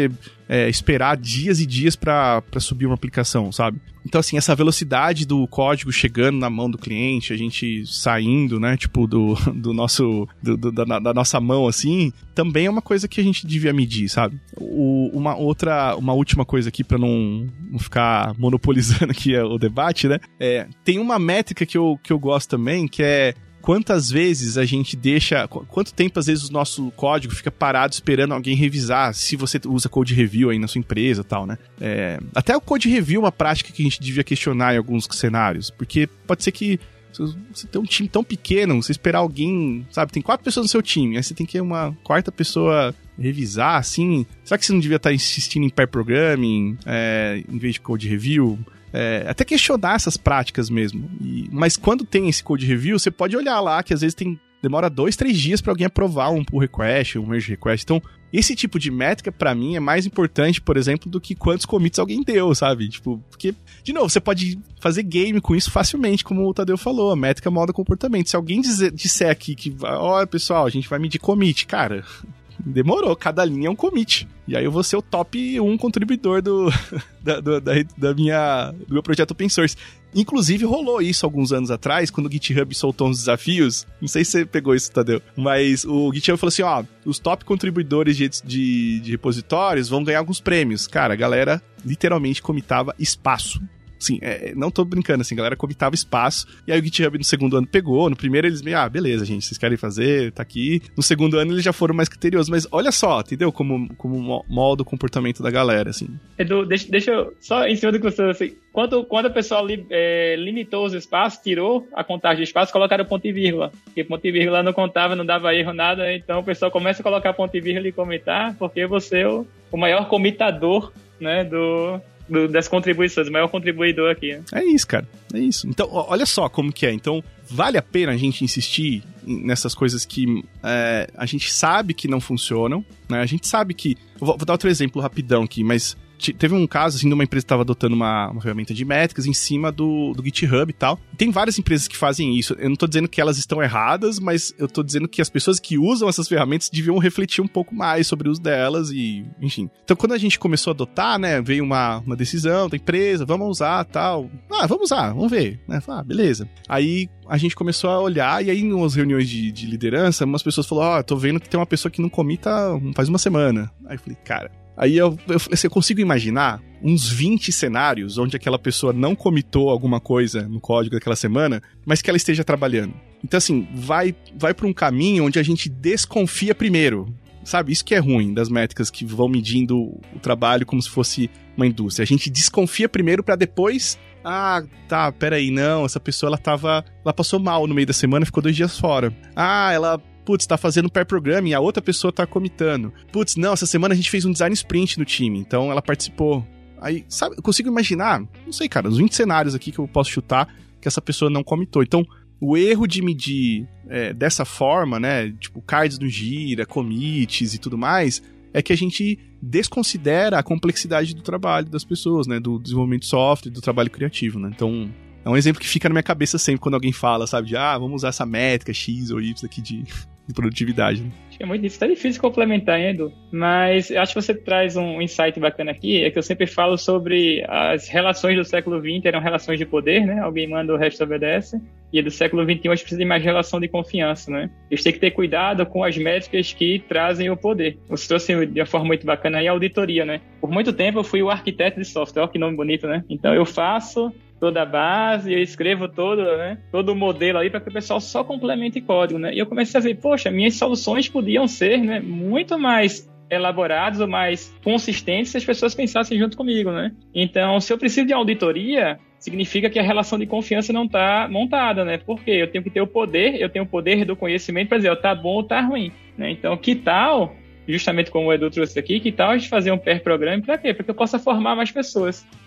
é, esperar dias e dias pra, pra subir uma aplicação, sabe? Então, assim, essa velocidade do código chegando na mão do cliente, a gente saindo, né, tipo, do, do nosso, do, do, da, da nossa mão, assim, também é uma coisa que a gente devia medir, sabe? O, uma outra, uma última coisa aqui, pra não, não ficar monopolizando aqui o debate, né, é, tem uma métrica que eu, que eu gosto também, que é quantas vezes a gente deixa... Quanto tempo, às vezes, o nosso código fica parado esperando alguém revisar, se você usa code review aí na sua empresa e tal, né? É, até o code review é uma prática que a gente devia questionar em alguns cenários, porque pode ser que você tem um time tão pequeno, você esperar alguém, sabe? Tem quatro pessoas no seu time, aí você tem que uma quarta pessoa revisar, assim... Será que você não devia estar insistindo em pair programming é, em vez de code review? É, até questionar essas práticas mesmo. E, mas quando tem esse code review, você pode olhar lá que às vezes tem, demora dois, três dias pra alguém aprovar um pull request, um merge request. Então, esse tipo de métrica, pra mim, é mais importante, por exemplo, do que quantos commits alguém deu, sabe? Tipo, porque, de novo, você pode fazer game com isso facilmente, como o Tadeu falou, a métrica molda comportamento. Se alguém dizer, disser aqui que, olha, pessoal, a gente vai medir commit, cara... Demorou, cada linha é um commit. E aí eu vou ser o top um contribuidor do, da, do, da, da minha, do meu projeto open source. Inclusive rolou isso alguns anos atrás, quando o GitHub soltou uns desafios. Não sei se você pegou isso, Tadeu. Mas o GitHub falou assim, ó, os top contribuidores de, de, de repositórios vão ganhar alguns prêmios. Cara, a galera literalmente comitava espaço. Sim, é, não tô brincando, assim, a galera comitava espaço, e aí o GitHub no segundo ano pegou, no primeiro eles meio, ah, beleza, gente, vocês querem fazer, tá aqui. No segundo ano eles já foram mais criteriosos, mas olha só, entendeu? Como, como molda o comportamento da galera, assim. Edu, deixa, deixa eu, só em cima do que você assim, quando, quando o pessoal li, é, limitou os espaços, tirou a contagem de espaço, colocaram ponto e vírgula, porque ponto e vírgula não contava, não dava erro, nada, então o pessoal começa a colocar ponto e vírgula e comentar, porque você é o, o maior comitador, né, do... Do, das contribuições, o maior contribuidor aqui. Né? É isso, cara. É isso. Então, ó, olha só como que é. Então, vale a pena a gente insistir nessas coisas que é, a gente sabe que não funcionam, né? A gente sabe que... Vou, vou dar outro exemplo rapidão aqui, mas teve um caso, assim, de uma empresa que estava adotando uma, uma ferramenta de métricas em cima do, do GitHub e tal. E tem várias empresas que fazem isso. Eu não tô dizendo que elas estão erradas, mas eu tô dizendo que as pessoas que usam essas ferramentas deviam refletir um pouco mais sobre o uso delas e, enfim. Então, quando a gente começou a adotar, né, veio uma, uma decisão da empresa, vamos usar tal. Ah, vamos usar, vamos ver. Né? Ah, beleza. Aí a gente começou a olhar e aí nas reuniões de, de liderança, umas pessoas falaram, ó, oh, tô vendo que tem uma pessoa que não comita faz uma semana. Aí eu falei, cara... Aí eu, eu, eu consigo imaginar uns vinte cenários onde aquela pessoa não comitou alguma coisa no código daquela semana, mas que ela esteja trabalhando. Então, assim, vai, vai para um caminho onde a gente desconfia primeiro. Sabe, isso que é ruim das métricas que vão medindo o trabalho como se fosse uma indústria. A gente desconfia primeiro para depois... Ah, tá, peraí, não, essa pessoa, ela tava... Ela passou mal no meio da semana e ficou dois dias fora. Ah, ela... Putz, tá fazendo pair programming e a outra pessoa tá comitando. Putz, não, essa semana a gente fez um design sprint no time, então ela participou. Aí, sabe, eu consigo imaginar, não sei, cara, uns vinte cenários aqui que eu posso chutar que essa pessoa não comitou. Então, o erro de medir é, dessa forma, né, tipo, cards no Gira, commits e tudo mais, é que a gente desconsidera a complexidade do trabalho das pessoas, né, do desenvolvimento de software, do trabalho criativo, né. Então... É um exemplo que fica na minha cabeça sempre quando alguém fala, sabe? De, ah, vamos usar essa métrica X ou Y aqui de, de produtividade. Né? Acho que é muito difícil. Tá difícil complementar, hein, Edu? Mas eu acho que você traz um insight bacana aqui, é que eu sempre falo sobre as relações do século vinte, eram relações de poder, né? Alguém manda, o resto obedece. E do século vinte e um a gente precisa de mais relação de confiança, né? A gente tem que ter cuidado com as métricas que trazem o poder. Você trouxe de uma forma muito bacana aí a auditoria, né? Por muito tempo eu fui o arquiteto de software, olha que nome bonito, né? Então eu faço... toda a base, eu escrevo todo, né, todo o modelo ali para que o pessoal só complemente código, né? E eu comecei a ver, poxa, minhas soluções podiam ser, né, muito mais elaboradas ou mais consistentes se as pessoas pensassem junto comigo, né? Então, se eu preciso de auditoria, significa que a relação de confiança não está montada, né? Porque eu tenho que ter o poder, eu tenho o poder do conhecimento para dizer, ó, tá bom ou tá ruim, né? Então, que tal... justamente como o Edu trouxe aqui, que tal a gente fazer um pair programming para quê? Para que eu possa formar mais pessoas.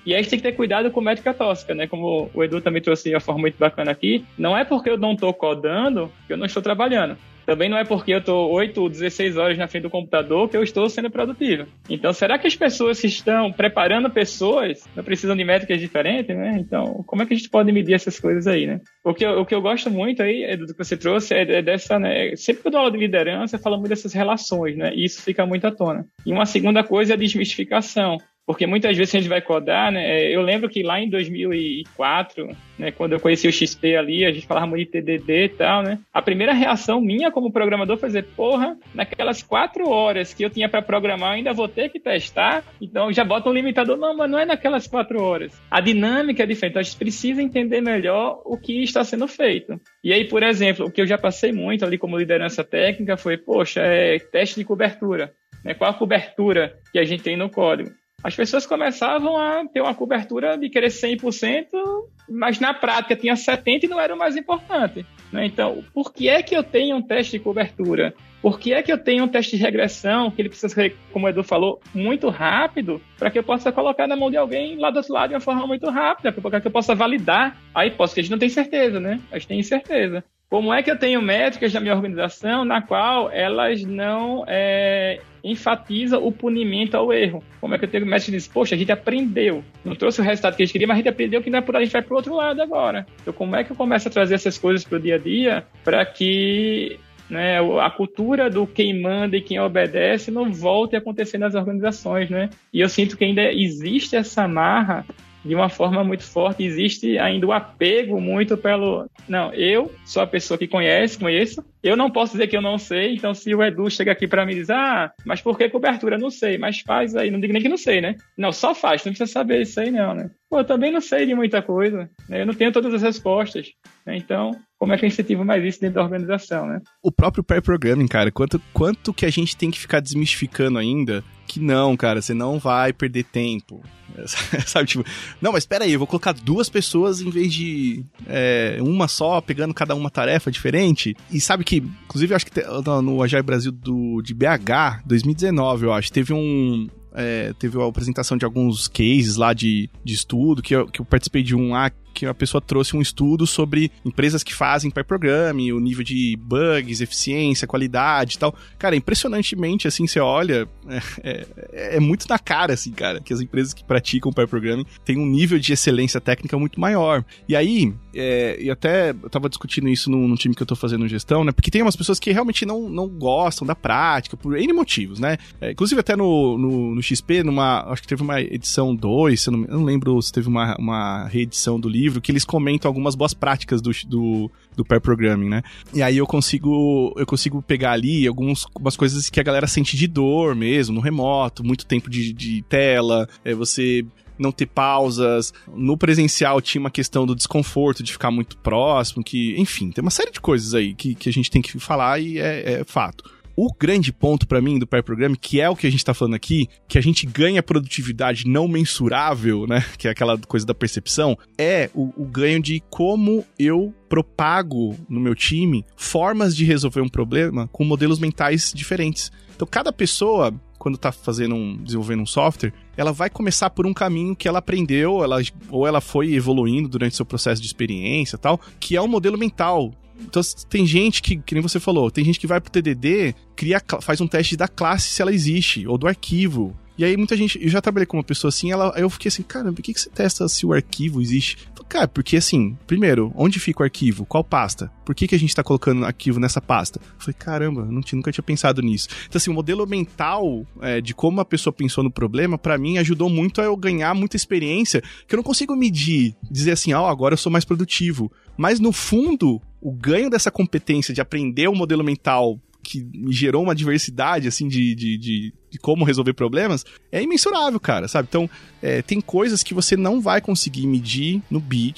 E aí a gente tem que ter cuidado com métrica tóxica, né? Como o Edu também trouxe de uma forma muito bacana aqui, não é porque eu não estou codando que eu não estou trabalhando. Também não é porque eu estou oito, dezesseis horas na frente do computador que eu estou sendo produtivo. Então, será que as pessoas que estão preparando pessoas não precisam de métricas diferentes, né? Então, como é que a gente pode medir essas coisas aí, né? O que eu, o que eu gosto muito aí, Edu, do que você trouxe, é, é dessa, né? Sempre que eu dou aula de liderança, eu falo muito dessas relações, né? E isso fica muito à tona. E uma segunda coisa é a desmistificação. Porque muitas vezes a gente vai codar, né? Eu lembro que lá em dois mil e quatro, né, quando eu conheci o X P ali, a gente falava muito de T D D e tal, né? A primeira reação minha como programador foi dizer, porra, naquelas quatro horas que eu tinha para programar, eu ainda vou ter que testar, então já bota um limitador. Não, mas não é naquelas quatro horas. A dinâmica é diferente, então a gente precisa entender melhor o que está sendo feito. E aí, por exemplo, o que eu já passei muito ali como liderança técnica foi, poxa, é teste de cobertura. Né? Qual a cobertura que a gente tem no código? As pessoas começavam a ter uma cobertura de querer cem por cento, mas na prática tinha setenta por cento e não era o mais importante. Né? Então, por que é que eu tenho um teste de cobertura? Por que é que eu tenho um teste de regressão, que ele precisa ser, como o Edu falou, muito rápido, para que eu possa colocar na mão de alguém lá do outro lado de uma forma muito rápida, para que eu possa validar a hipótese, que a gente não tem certeza, né? A gente tem incerteza. Como é que eu tenho métricas na minha organização na qual elas não é, enfatizam o punimento ao erro? Como é que eu tenho métricas que dizem, poxa, a gente aprendeu, não trouxe o resultado que a gente queria, mas a gente aprendeu que não é por aí, a gente vai para o outro lado agora. Então, como é que eu começo a trazer essas coisas para o dia a dia para que, né, a cultura do quem manda e quem obedece não volte a acontecer nas organizações, né? E eu sinto que ainda existe essa amarra de uma forma muito forte, existe ainda o apego muito pelo... Não, eu sou a pessoa que conhece, conheço, eu não posso dizer que eu não sei, então se o Edu chega aqui para me dizer, ah, mas por que cobertura? Não sei, mas faz aí, não digo nem que não sei, né? Não, só faz, não precisa saber isso aí não, né? Pô, eu também não sei de muita coisa, né? Eu não tenho todas as respostas, né? Então, como é que eu incentivo mais isso dentro da organização, né? O próprio pair programming, cara, quanto, quanto que a gente tem que ficar desmistificando ainda que não, cara, você não vai perder tempo. Sabe, tipo, não, mas espera aí, eu vou colocar duas pessoas em vez de é, uma só, pegando cada uma tarefa diferente. E sabe que, inclusive, eu acho que no Agile Brasil do, de B H, dois mil e dezenove, eu acho, teve um... É, teve a apresentação de alguns cases lá de, de estudo, que eu, que eu participei de um lá, que a pessoa trouxe um estudo sobre empresas que fazem pair programming, o nível de bugs, eficiência, qualidade e tal. Cara, impressionantemente, assim, você olha, é, é, é muito na cara, assim, cara, que as empresas que praticam pair programming têm um nível de excelência técnica muito maior. E aí, é, e até eu tava discutindo isso no, no time que eu tô fazendo gestão, né, porque tem umas pessoas que realmente não, não gostam da prática, por N motivos, né. É, inclusive até no, no, no X P, numa, acho que teve uma edição dois, eu não, eu não lembro se teve uma, uma reedição do livro, que eles comentam algumas boas práticas do, do, do pair programming, né? E aí eu consigo, eu consigo pegar ali algumas, algumas coisas que a galera sente de dor mesmo, no remoto, muito tempo de, de tela, é, você não ter pausas. No presencial tinha uma questão do desconforto, de ficar muito próximo, que, enfim, tem uma série de coisas aí que, que a gente tem que falar e é, é fato. O grande ponto pra mim do pair programming, que é o que a gente tá falando aqui, que a gente ganha produtividade não mensurável, né, que é aquela coisa da percepção, é o, o ganho de como eu propago no meu time formas de resolver um problema com modelos mentais diferentes. Então, cada pessoa, quando tá fazendo um, desenvolvendo um software, ela vai começar por um caminho que ela aprendeu, ela, ou ela foi evoluindo durante seu processo de experiência e tal, que é um modelo mental. Então, tem gente que, que nem você falou, tem gente que vai pro T D D, cria, faz um teste da classe se ela existe, ou do arquivo. E aí muita gente, eu já trabalhei com uma pessoa assim, ela, eu fiquei assim, cara, por que, que você testa se o arquivo existe? Falei, cara, porque assim, primeiro, onde fica o arquivo? Qual pasta? Por que, que a gente tá colocando arquivo nessa pasta? Eu falei, caramba, eu não tinha, nunca tinha pensado nisso. Então assim, o modelo mental é, de como a pessoa pensou no problema, pra mim, ajudou muito a eu ganhar muita experiência, que eu não consigo medir, dizer assim, ó, oh, agora eu sou mais produtivo. Mas no fundo, o ganho dessa competência de aprender o modelo mental que me gerou uma diversidade, assim, de, de, de, de como resolver problemas, é imensurável, cara, sabe? Então, é, tem coisas que você não vai conseguir medir no beat,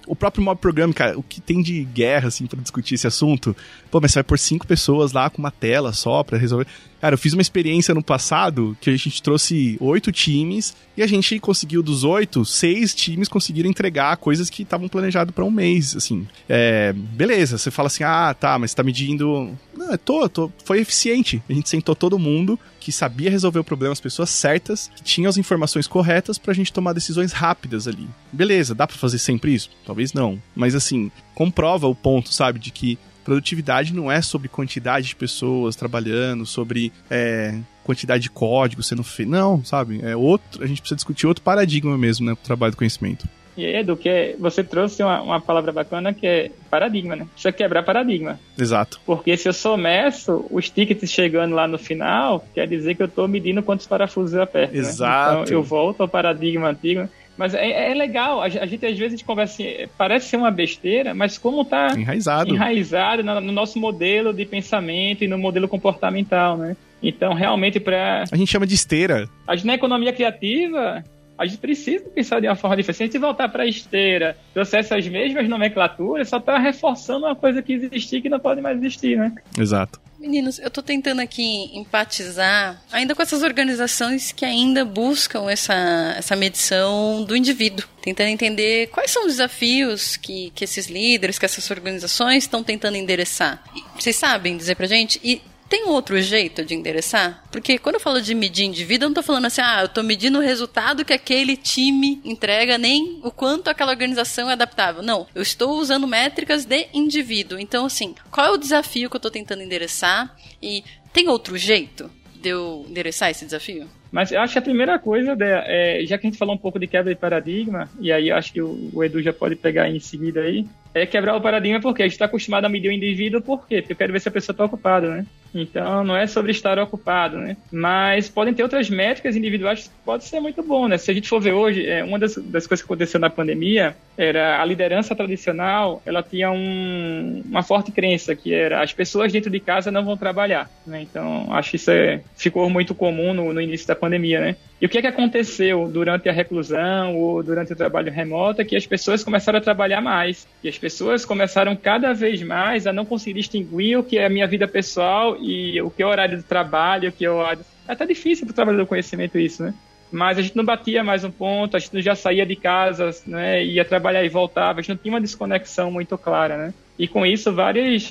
o próprio mob programming, cara, o que tem de guerra, assim, pra discutir esse assunto, pô, mas você vai pôr cinco pessoas lá com uma tela só pra resolver. Cara, eu fiz uma experiência no passado que a gente trouxe oito times e a gente conseguiu dos oito, seis times conseguiram entregar coisas que estavam planejadas pra um mês, assim. É, beleza, você fala assim, ah, tá, mas você tá medindo... Não, eu tô, tô, foi eficiente. A gente sentou todo mundo que sabia resolver o problema, as pessoas certas, que tinham as informações corretas pra gente tomar decisões rápidas ali. Beleza, dá pra fazer sempre isso? Talvez não. Mas assim, comprova o ponto, sabe, de que produtividade não é sobre quantidade de pessoas trabalhando, sobre é, quantidade de código sendo feito. Não, sabe? É outro, a gente precisa discutir outro paradigma mesmo, né, pro trabalho do conhecimento. E aí, Edu, que você trouxe uma, uma palavra bacana que é paradigma, né? Precisa quebrar paradigma. Exato. Porque se eu someço os tickets chegando lá no final, quer dizer que eu tô medindo quantos parafusos eu aperto. Exato. Né? Então eu volto ao paradigma antigo. Mas é, é legal, a gente às vezes a gente conversa assim, parece ser uma besteira, mas como tá enraizado, enraizado no, no nosso modelo de pensamento e no modelo comportamental, né? Então, realmente, para a gente chama de esteira. A gente na economia criativa, a gente precisa pensar de uma forma diferente. Se a gente voltar para a esteira, trouxer essas mesmas nomenclaturas, só tá reforçando uma coisa que existia que não pode mais existir, né? Exato. Meninos, eu tô tentando aqui empatizar ainda com essas organizações que ainda buscam essa, essa medição do indivíduo. Tentando entender quais são os desafios que, que esses líderes, que essas organizações estão tentando endereçar. E vocês sabem dizer pra gente? E tem outro jeito de endereçar? Porque quando eu falo de medir indivíduo, eu não tô falando assim, ah, eu tô medindo o resultado que aquele time entrega, nem o quanto aquela organização é adaptável. Não, eu estou usando métricas de indivíduo. Então, assim, qual é o desafio que eu tô tentando endereçar? E tem outro jeito de eu endereçar esse desafio? Mas eu acho que a primeira coisa, é, já que a gente falou um pouco de quebra de paradigma, e aí eu acho que o, o Edu já pode pegar em seguida aí, é quebrar o paradigma porque a gente está acostumado a medir o indivíduo, por quê? Porque eu quero ver se a pessoa está ocupada, né? Então, não é sobre estar ocupado, né? Mas podem ter outras métricas individuais que pode ser muito bom, né? Se a gente for ver hoje, é, uma das, das coisas que aconteceu na pandemia era a liderança tradicional, ela tinha um, uma forte crença que era as pessoas dentro de casa não vão trabalhar, né? Então, acho que isso é, ficou muito comum no, no início da pandemia, né? E o que é que aconteceu durante a reclusão ou durante o trabalho remoto é que as pessoas começaram a trabalhar mais. E as pessoas começaram cada vez mais a não conseguir distinguir o que é a minha vida pessoal e o que é o horário do trabalho, o que é o horário... É até difícil para o trabalhador do conhecimento isso, né? Mas a gente não batia mais um ponto, a gente já saía de casa, né? Ia trabalhar e voltava, a gente não tinha uma desconexão muito clara, né? E com isso, várias,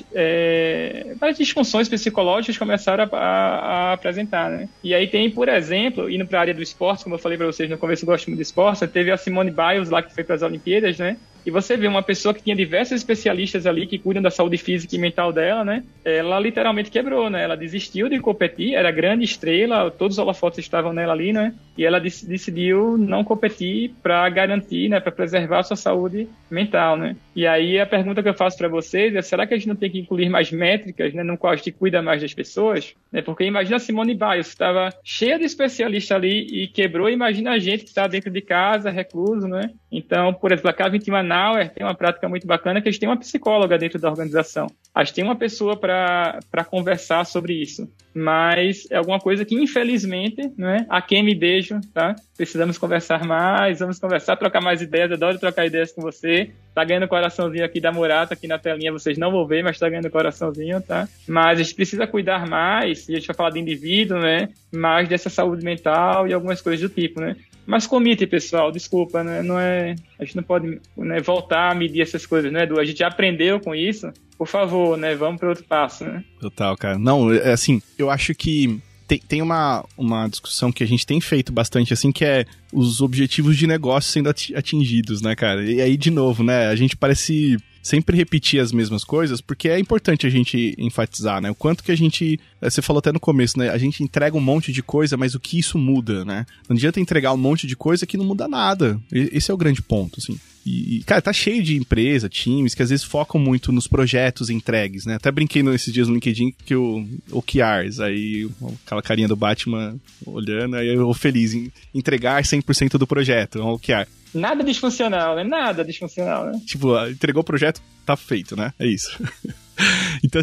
é, várias disfunções psicológicas começaram a, a, a apresentar, né? E aí tem, por exemplo, indo para a área do esporte, como eu falei para vocês no começo, eu gosto muito de esporte, teve a Simone Biles lá, que foi para as Olimpíadas, né? E você vê uma pessoa que tinha diversos especialistas ali que cuidam da saúde física e mental dela, né? Ela literalmente quebrou, né? Ela desistiu de competir, era grande estrela, todos os holofotes estavam nela ali, né? E ela dec- decidiu não competir para garantir, né? Para preservar a sua saúde mental, né? E aí a pergunta que eu faço para vocês é, será que a gente não tem que incluir mais métricas, né? No qual a gente cuida mais das pessoas? Né? Porque imagina a Simone Biles, estava cheia de especialistas ali e quebrou, imagina a gente que está dentro de casa, recluso, né? Então, por exemplo, a K vinte e um Nauer tem uma prática muito bacana que a gente tem uma psicóloga dentro da organização. A gente tem uma pessoa para conversar sobre isso. Mas é alguma coisa que, infelizmente, né, a quem me beijo, tá? Precisamos conversar mais, vamos conversar, trocar mais ideias. Eu adoro trocar ideias com você. Tá ganhando coraçãozinho aqui da Murata, aqui na telinha, vocês não vão ver, mas tá ganhando coraçãozinho, tá? Mas a gente precisa cuidar mais, e a gente vai falar de indivíduo, né? Mais dessa saúde mental e algumas coisas do tipo, né? Mas comite, pessoal, desculpa, né? Não é, a gente não pode, né, voltar a medir essas coisas, né, Edu? A gente já aprendeu com isso. Por favor, né? Vamos para outro passo, né? Total, cara. Não, é assim, eu acho que tem, tem uma, uma discussão que a gente tem feito bastante, assim, que é os objetivos de negócio sendo atingidos, né, cara? E aí, de novo, né? A gente parece sempre repetir as mesmas coisas, porque é importante a gente enfatizar, né? O quanto que a gente... Você falou até no começo, né? A gente entrega um monte de coisa, mas o que isso muda, né? Não adianta entregar um monte de coisa que não muda nada. Esse é o grande ponto, assim. E, cara, tá cheio de empresa, times, que às vezes focam muito nos projetos entregues, né? Até brinquei nesses dias no LinkedIn que o O K Rs, aí aquela carinha do Batman olhando, aí eu feliz em entregar cem por cento do projeto, um O K R. Nada disfuncional, né? Nada disfuncional, né? Tipo, entregou o projeto, tá feito, né? É isso. Então, assim,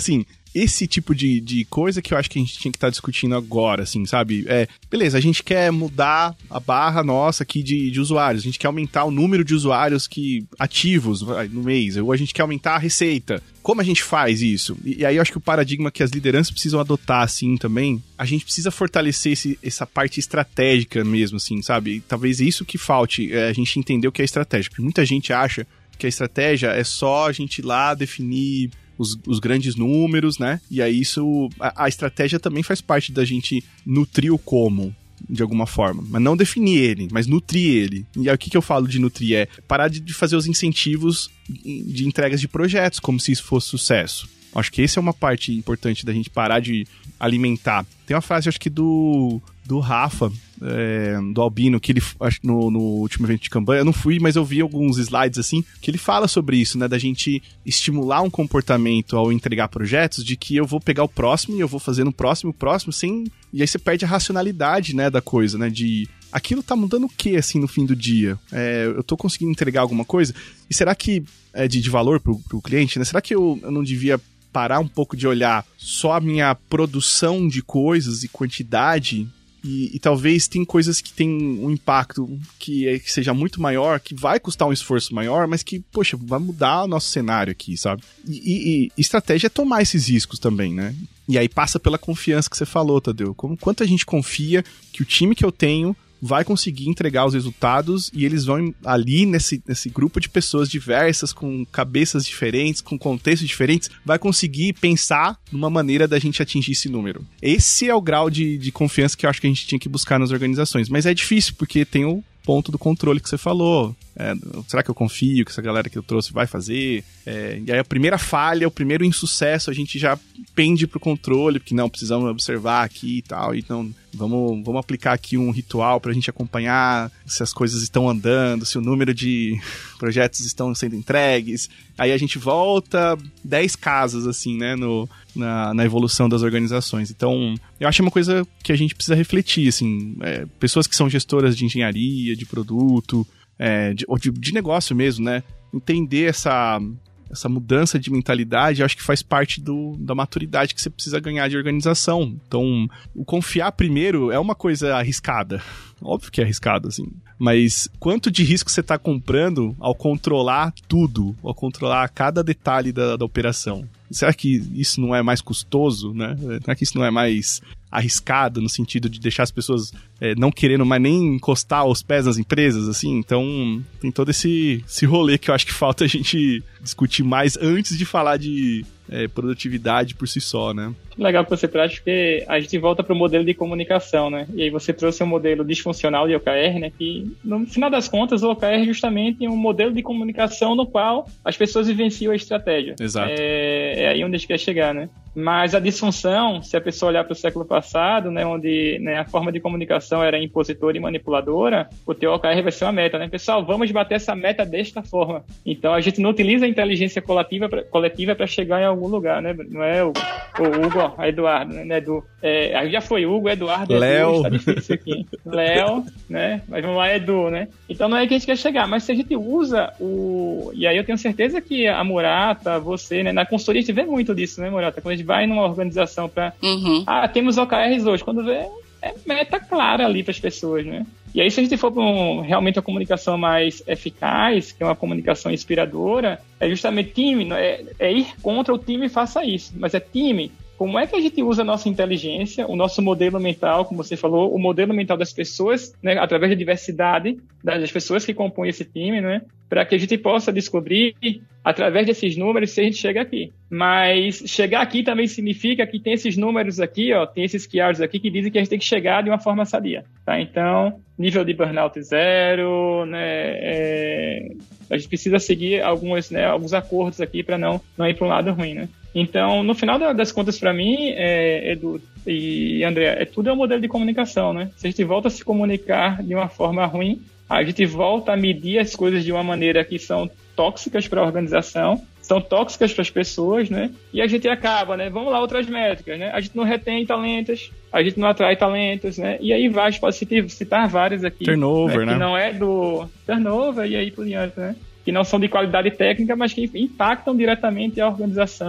esse tipo de, de coisa que eu acho que a gente tinha que estar tá discutindo agora, assim, sabe? É, beleza, a gente quer mudar a barra nossa aqui de, de usuários, a gente quer aumentar o número de usuários que, ativos no mês, ou a gente quer aumentar a receita. Como a gente faz isso? E, e aí eu acho que o paradigma que as lideranças precisam adotar, assim, também, a gente precisa fortalecer esse, essa parte estratégica mesmo, assim, sabe? E talvez isso que falte, é a gente entender o que é estratégia, porque muita gente acha que a estratégia é só a gente ir lá definir Os, os grandes números, né? E aí isso... A, a estratégia também faz parte da gente nutrir o como, de alguma forma. Mas não definir ele, mas nutrir ele. E aí o que, que eu falo de nutrir? É parar de, de fazer os incentivos de entregas de projetos, como se isso fosse sucesso. Acho que essa é uma parte importante da gente parar de alimentar. Tem uma frase, acho que do, do Rafa, é, do Albino, que ele, acho, no, no último evento de Kanban, eu não fui, mas eu vi alguns slides assim, que ele fala sobre isso, né, da gente estimular um comportamento ao entregar projetos, de que eu vou pegar o próximo e eu vou fazer no próximo, o próximo, sem... E aí você perde a racionalidade, né, da coisa, né, de... Aquilo tá mudando o que, assim, no fim do dia? É, eu tô conseguindo entregar alguma coisa? E será que é de, de valor pro, pro cliente, né? Será que eu, eu não devia parar um pouco de olhar só a minha produção de coisas e quantidade e, e talvez tem coisas que tem um impacto que, é, que seja muito maior, que vai custar um esforço maior, mas que, poxa, vai mudar o nosso cenário aqui, sabe? E, e, e estratégia é tomar esses riscos também, né? E aí passa pela confiança que você falou, Tadeu. Como, quanto a gente confia que o time que eu tenho vai conseguir entregar os resultados e eles vão ali nesse, nesse grupo de pessoas diversas, com cabeças diferentes, com contextos diferentes, vai conseguir pensar numa maneira da gente atingir esse número. Esse é o grau de, de confiança que eu acho que a gente tinha que buscar nas organizações. Mas é difícil, porque tem o ponto do controle que você falou. É, será que eu confio que essa galera que eu trouxe vai fazer? É, e aí a primeira falha, o primeiro insucesso, a gente já pende pro controle, porque não, precisamos observar aqui e tal, então vamos, vamos aplicar aqui um ritual pra gente acompanhar se as coisas estão andando, se o número de projetos estão sendo entregues. Aí a gente volta dez casas, assim, né, no, na, na evolução das organizações. Então, eu acho uma coisa que a gente precisa refletir, assim, é, pessoas que são gestoras de engenharia, de produto, É, de, de, de negócio mesmo, né? Entender essa, essa mudança de mentalidade, eu acho que faz parte do, da maturidade que você precisa ganhar de organização. Então, o confiar primeiro é uma coisa arriscada. Óbvio que é arriscado, assim. Mas quanto de risco você está comprando ao controlar tudo, ao controlar cada detalhe da, da operação? Será que isso não é mais custoso, né? Será que isso não é mais arriscado no sentido de deixar as pessoas é, não querendo mais nem encostar os pés nas empresas, assim? Então, tem todo esse, esse rolê que eu acho que falta a gente discutir mais antes de falar de é, produtividade por si só, né? Legal que você traz, porque a gente volta para o modelo de comunicação, né? E aí você trouxe um modelo disfuncional de O K R, né? Que, no final das contas, o O K R é justamente um modelo de comunicação no qual as pessoas vivenciam a estratégia. Exato. É, é aí onde a gente quer chegar, né? Mas a disfunção, se a pessoa olhar para o século passado, né, onde, né, a forma de comunicação era impositora e manipuladora, o teu O K R vai ser uma meta, né? Pessoal, vamos bater essa meta desta forma. Então, a gente não utiliza a inteligência coletiva pra, coletiva para chegar em algum lugar, né? Não é o, o Hugo, ó, a Eduardo, né? Edu, é, já foi Hugo, Eduardo, Léo. Edu, tá difícil aqui. Léo, né? Mas vamos lá, Edu, né? Então, não é que a gente quer chegar, mas se a gente usa o... E aí eu tenho certeza que a Murata, você, né? Na consultoria a gente vê muito disso, né, Murata? Quando a gente vai numa organização para... Uhum. Ah, temos O K Rs hoje. Quando vê, é meta clara ali para as pessoas, né? E aí, se a gente for para um, realmente uma comunicação mais eficaz, que é uma comunicação inspiradora, é justamente time, é, é ir contra o time e faça isso. Mas é time, como é que a gente usa a nossa inteligência, o nosso modelo mental, como você falou, o modelo mental das pessoas, né, através da diversidade das pessoas que compõem esse time, né, para que a gente possa descobrir, através desses números, se a gente chega aqui. Mas chegar aqui também significa que tem esses números aqui, ó, tem esses keywords aqui que dizem que a gente tem que chegar de uma forma sadia, tá? Então, nível de burnout zero, né, é, a gente precisa seguir alguns, né, alguns acordos aqui para não, não ir para um lado ruim, né? Então, no final das contas, para mim, é, Edu e André, é tudo é um modelo de comunicação, né? Se a gente volta a se comunicar de uma forma ruim, a gente volta a medir as coisas de uma maneira que são tóxicas para a organização, são tóxicas para as pessoas, né? E a gente acaba, né? Vamos lá, outras métricas, né? A gente não retém talentos, a gente não atrai talentos, né? E aí vai, pode citar várias aqui. Turnover, né? né? Que não é do turnover e aí por diante, né? Que não são de qualidade técnica, mas que impactam diretamente a organização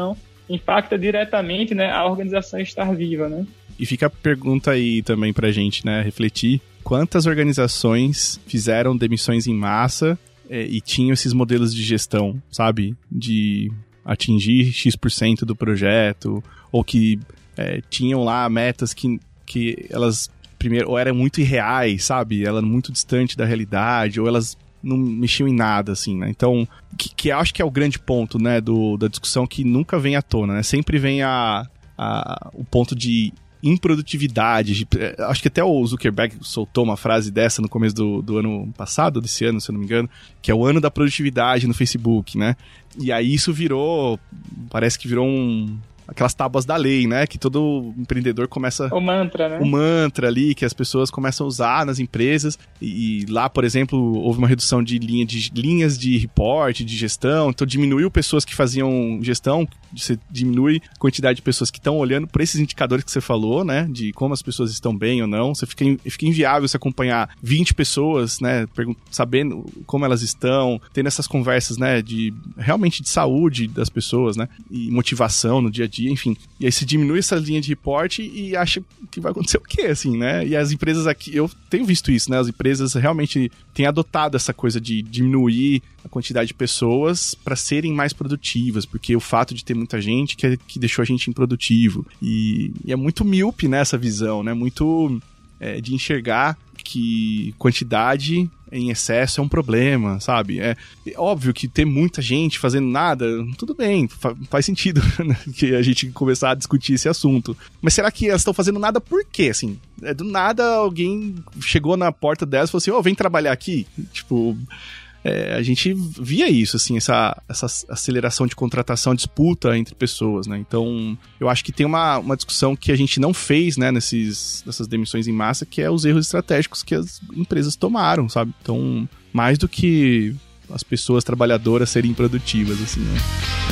impacta diretamente, né, a organização estar viva, né? E fica a pergunta aí também pra gente, né, refletir. Quantas organizações fizeram demissões em massa é, e tinham esses modelos de gestão, sabe? De atingir X por cento do projeto, ou que é, tinham lá metas que, que elas, primeiro, ou eram muito irreais, sabe? Elas eram muito distantes da realidade, ou elas não mexiam em nada, assim, né? Então, que, que acho que é o grande ponto, né, do, da discussão que nunca vem à tona, né? Sempre vem a, a, o ponto de improdutividade. De, acho que até o Zuckerberg soltou uma frase dessa no começo do, do ano passado, desse ano, se eu não me engano, que é o ano da produtividade no Facebook, né? E aí isso virou, parece que virou um... aquelas tábuas da lei, né? Que todo empreendedor começa... O mantra, né? O mantra ali, que as pessoas começam a usar nas empresas. E, e lá, por exemplo, houve uma redução de, linha de linhas de report, de gestão. Então, diminuiu pessoas que faziam gestão. Você diminui a quantidade de pessoas que estão olhando por esses indicadores que você falou, né? De como as pessoas estão bem ou não. Você fica, fica inviável você acompanhar vinte pessoas, né? Sabendo como elas estão. Tendo essas conversas, né? De, realmente de saúde das pessoas, né? E motivação no dia a dia. Enfim, e aí se diminui essa linha de reporte e acha que vai acontecer o quê, assim, né? E as empresas aqui, eu tenho visto isso, né? As empresas realmente têm adotado essa coisa de diminuir a quantidade de pessoas para serem mais produtivas, porque o fato de ter muita gente que, que deixou a gente improdutivo. E, e é muito míope, né, essa visão, né? Muito é, de enxergar que quantidade em excesso é um problema, sabe? É, é óbvio que ter muita gente fazendo nada, tudo bem, fa- faz sentido, né? Que a gente começar a discutir esse assunto. Mas será que elas estão fazendo nada por quê, assim? É, do nada alguém chegou na porta delas e falou assim, ô, oh, vem trabalhar aqui? Tipo... É, a gente via isso, assim, essa, essa aceleração de contratação, disputa entre pessoas, né? Então, eu acho que tem uma, uma discussão que a gente não fez, né, nesses, nessas demissões em massa, que é os erros estratégicos que as empresas tomaram, sabe? Então, mais do que as pessoas trabalhadoras serem produtivas, assim, né?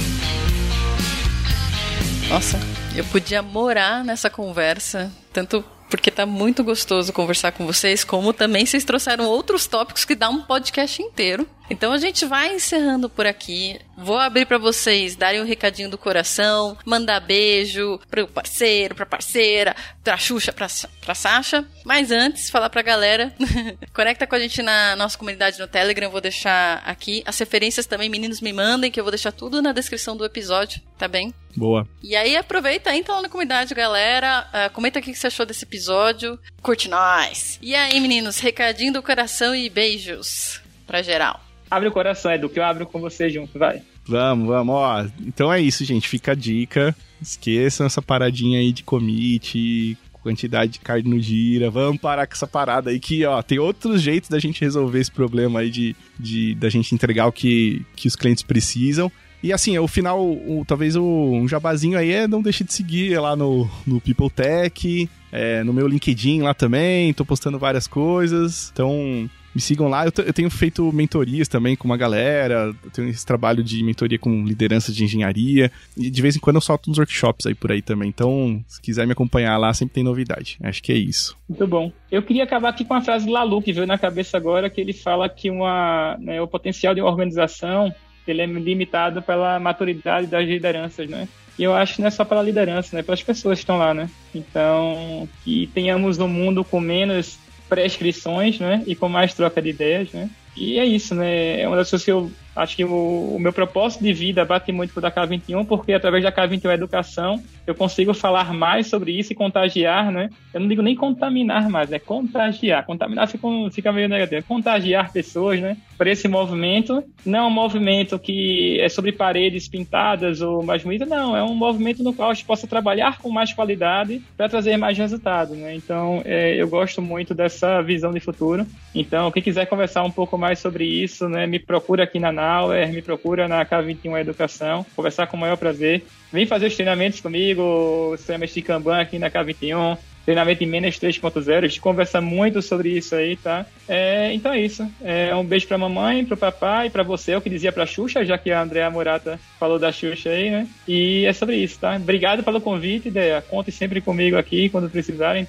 Nossa, eu podia morar nessa conversa, tanto... porque tá muito gostoso conversar com vocês, como também vocês trouxeram outros tópicos que dá um podcast inteiro. Então a gente vai encerrando por aqui. Vou abrir para vocês darem um recadinho do coração, mandar beijo pro parceiro, pra parceira, pra Xuxa, pra, pra Sasha. Mas antes, falar pra galera, conecta com a gente na nossa comunidade no Telegram, eu vou deixar aqui. As referências também, meninos, me mandem, que eu vou deixar tudo na descrição do episódio, tá bem? Boa. E aí aproveita, entra lá na comunidade, galera, uh, comenta o que você achou desse episódio, curte nós. E aí, meninos, recadinho do coração e beijos pra geral. Abre o coração, Edu, que eu abro com você junto, vai. Vamos, vamos, ó. Então é isso, gente, fica a dica. Esqueçam essa paradinha aí de commit, quantidade de carne no gira. Vamos parar com essa parada aí que, ó, tem outros jeitos da gente resolver esse problema aí de, de da gente entregar o que, que os clientes precisam. E assim, o final, o, talvez o, um jabazinho aí é não deixe de seguir lá no, no People Tech, é, no meu LinkedIn lá também, tô postando várias coisas, então me sigam lá. Eu, t- eu tenho feito mentorias também com uma galera, eu tenho esse trabalho de mentoria com liderança de engenharia, e de vez em quando eu solto uns workshops aí por aí também, então se quiser me acompanhar lá, sempre tem novidade. Acho que é isso. Muito bom. Eu queria acabar aqui com uma frase do Lalu, que veio na cabeça agora, que ele fala que uma, né, o potencial de uma organização ele é limitado pela maturidade das lideranças, né? E eu acho que não é só pela liderança, né? Pelas pessoas que estão lá, né? Então, que tenhamos um mundo com menos prescrições, né? E com mais troca de ideias, né? E é isso, né? É uma das coisas que eu acho que o, o meu propósito de vida bate muito com o da K vinte e um, porque através da K vinte e um Educação eu consigo falar mais sobre isso e contagiar, né? Eu não digo nem contaminar mais, é contagiar. Contaminar fica, fica meio negativo. Contagiar pessoas, né? Por esse movimento. Não é um movimento que é sobre paredes pintadas ou mais bonitas, não. É um movimento no qual a gente possa trabalhar com mais qualidade para trazer mais resultado, né? Então, é, eu gosto muito dessa visão de futuro. Então, quem quiser conversar um pouco mais sobre isso, né? Me procura aqui na Nauer, me procura na K vinte e um Educação. Conversar com o maior prazer. Vem fazer os treinamentos comigo, os treinamentos de Kanban aqui na K vinte e um, treinamento em Menos três ponto zero, a gente conversa muito sobre isso aí, tá? É, então é isso. É, um beijo pra mamãe, pro papai, pra você, eu que dizia pra Xuxa, já que a Andrea Murata falou da Xuxa aí, né? E é sobre isso, tá? Obrigado pelo convite, Ideia. Conte sempre comigo aqui quando precisarem, tá?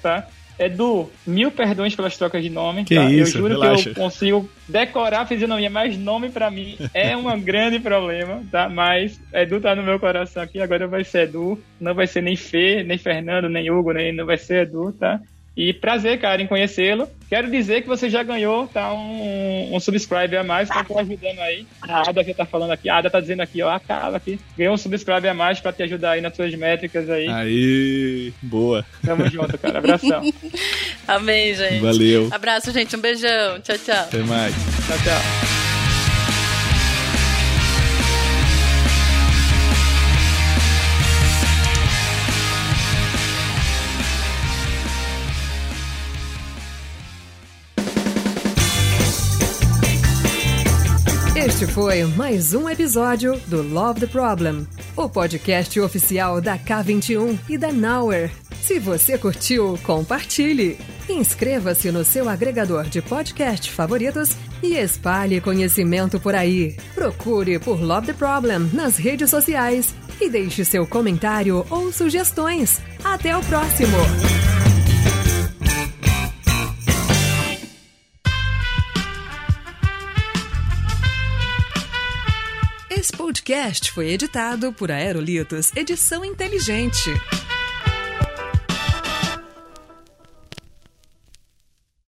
Edu, mil perdões pelas trocas de nome, que tá? Isso, eu juro relaxa. que eu consigo decorar a fisionomia, mas nome pra mim é um grande problema, tá? Mas Edu tá no meu coração aqui, agora vai ser Edu, não vai ser nem Fê, nem Fernando, nem Hugo, nem não vai ser Edu, tá? E prazer, cara, em conhecê-lo. Quero dizer que você já ganhou, tá, um, um subscribe a mais, tá ajudando aí. A Ada já tá falando aqui, a Ada tá dizendo aqui, ó, a Carla aqui. Ganhou um subscribe a mais pra te ajudar aí nas suas métricas aí. Aí, boa. Tamo junto, cara. Abração. Amém, gente. Valeu. Abraço, gente. Um beijão. Tchau, tchau. Até mais. Tchau, tchau. Este foi mais um episódio do Love the Problem, o podcast oficial da K vinte e um e da Nowhere. Se você curtiu, compartilhe. Inscreva-se no seu agregador de podcast favoritos e espalhe conhecimento por aí. Procure por Love the Problem nas redes sociais e deixe seu comentário ou sugestões. Até o próximo! Esse podcast foi editado por Aerolitos Edição Inteligente.